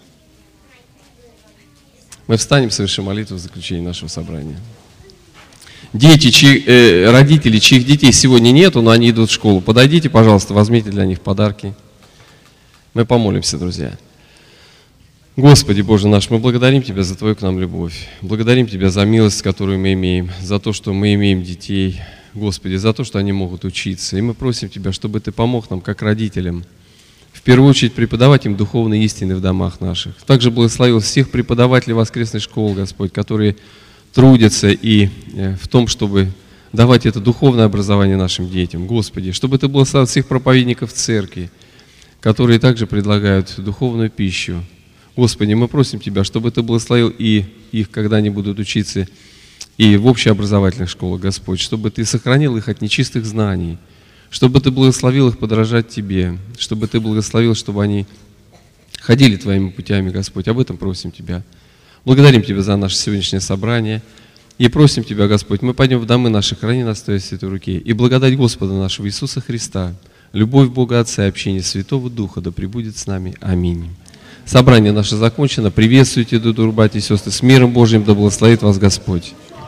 Мы встанем, совершим молитву в заключении нашего собрания. Дети, чьи, э, родители, чьих детей сегодня нету, но они идут в школу, подойдите, пожалуйста, возьмите для них подарки. Мы помолимся, друзья. Господи Боже наш, мы благодарим Тебя за Твою к нам любовь. Благодарим Тебя за милость, которую мы имеем, за то, что мы имеем детей, Господи, за то, что они могут учиться. И мы просим Тебя, чтобы Ты помог нам, как родителям, в первую очередь преподавать им духовные истины в домах наших. Также благословил всех преподавателей воскресной школы, Господь, которые трудятся и в том, чтобы давать это духовное образование нашим детям. Господи, чтобы Ты благословил всех проповедников церкви, которые также предлагают духовную пищу. Господи, мы просим Тебя, чтобы Ты благословил и их, когда они будут учиться, и в общеобразовательных школах, Господь, чтобы Ты сохранил их от нечистых знаний, чтобы Ты благословил их подражать Тебе, чтобы Ты благословил, чтобы они ходили Твоими путями, Господь. Об этом просим Тебя. Благодарим Тебя за наше сегодняшнее собрание и просим Тебя, Господь, мы пойдем в домы наши, храни нас в Твоей святой руке. И благодать Господа нашего Иисуса Христа, любовь Бога Отца и общение Святого Духа да пребудет с нами. Аминь. Собрание наше закончено. Приветствуйте, братья и сестры, с миром Божьим, да благословит вас Господь.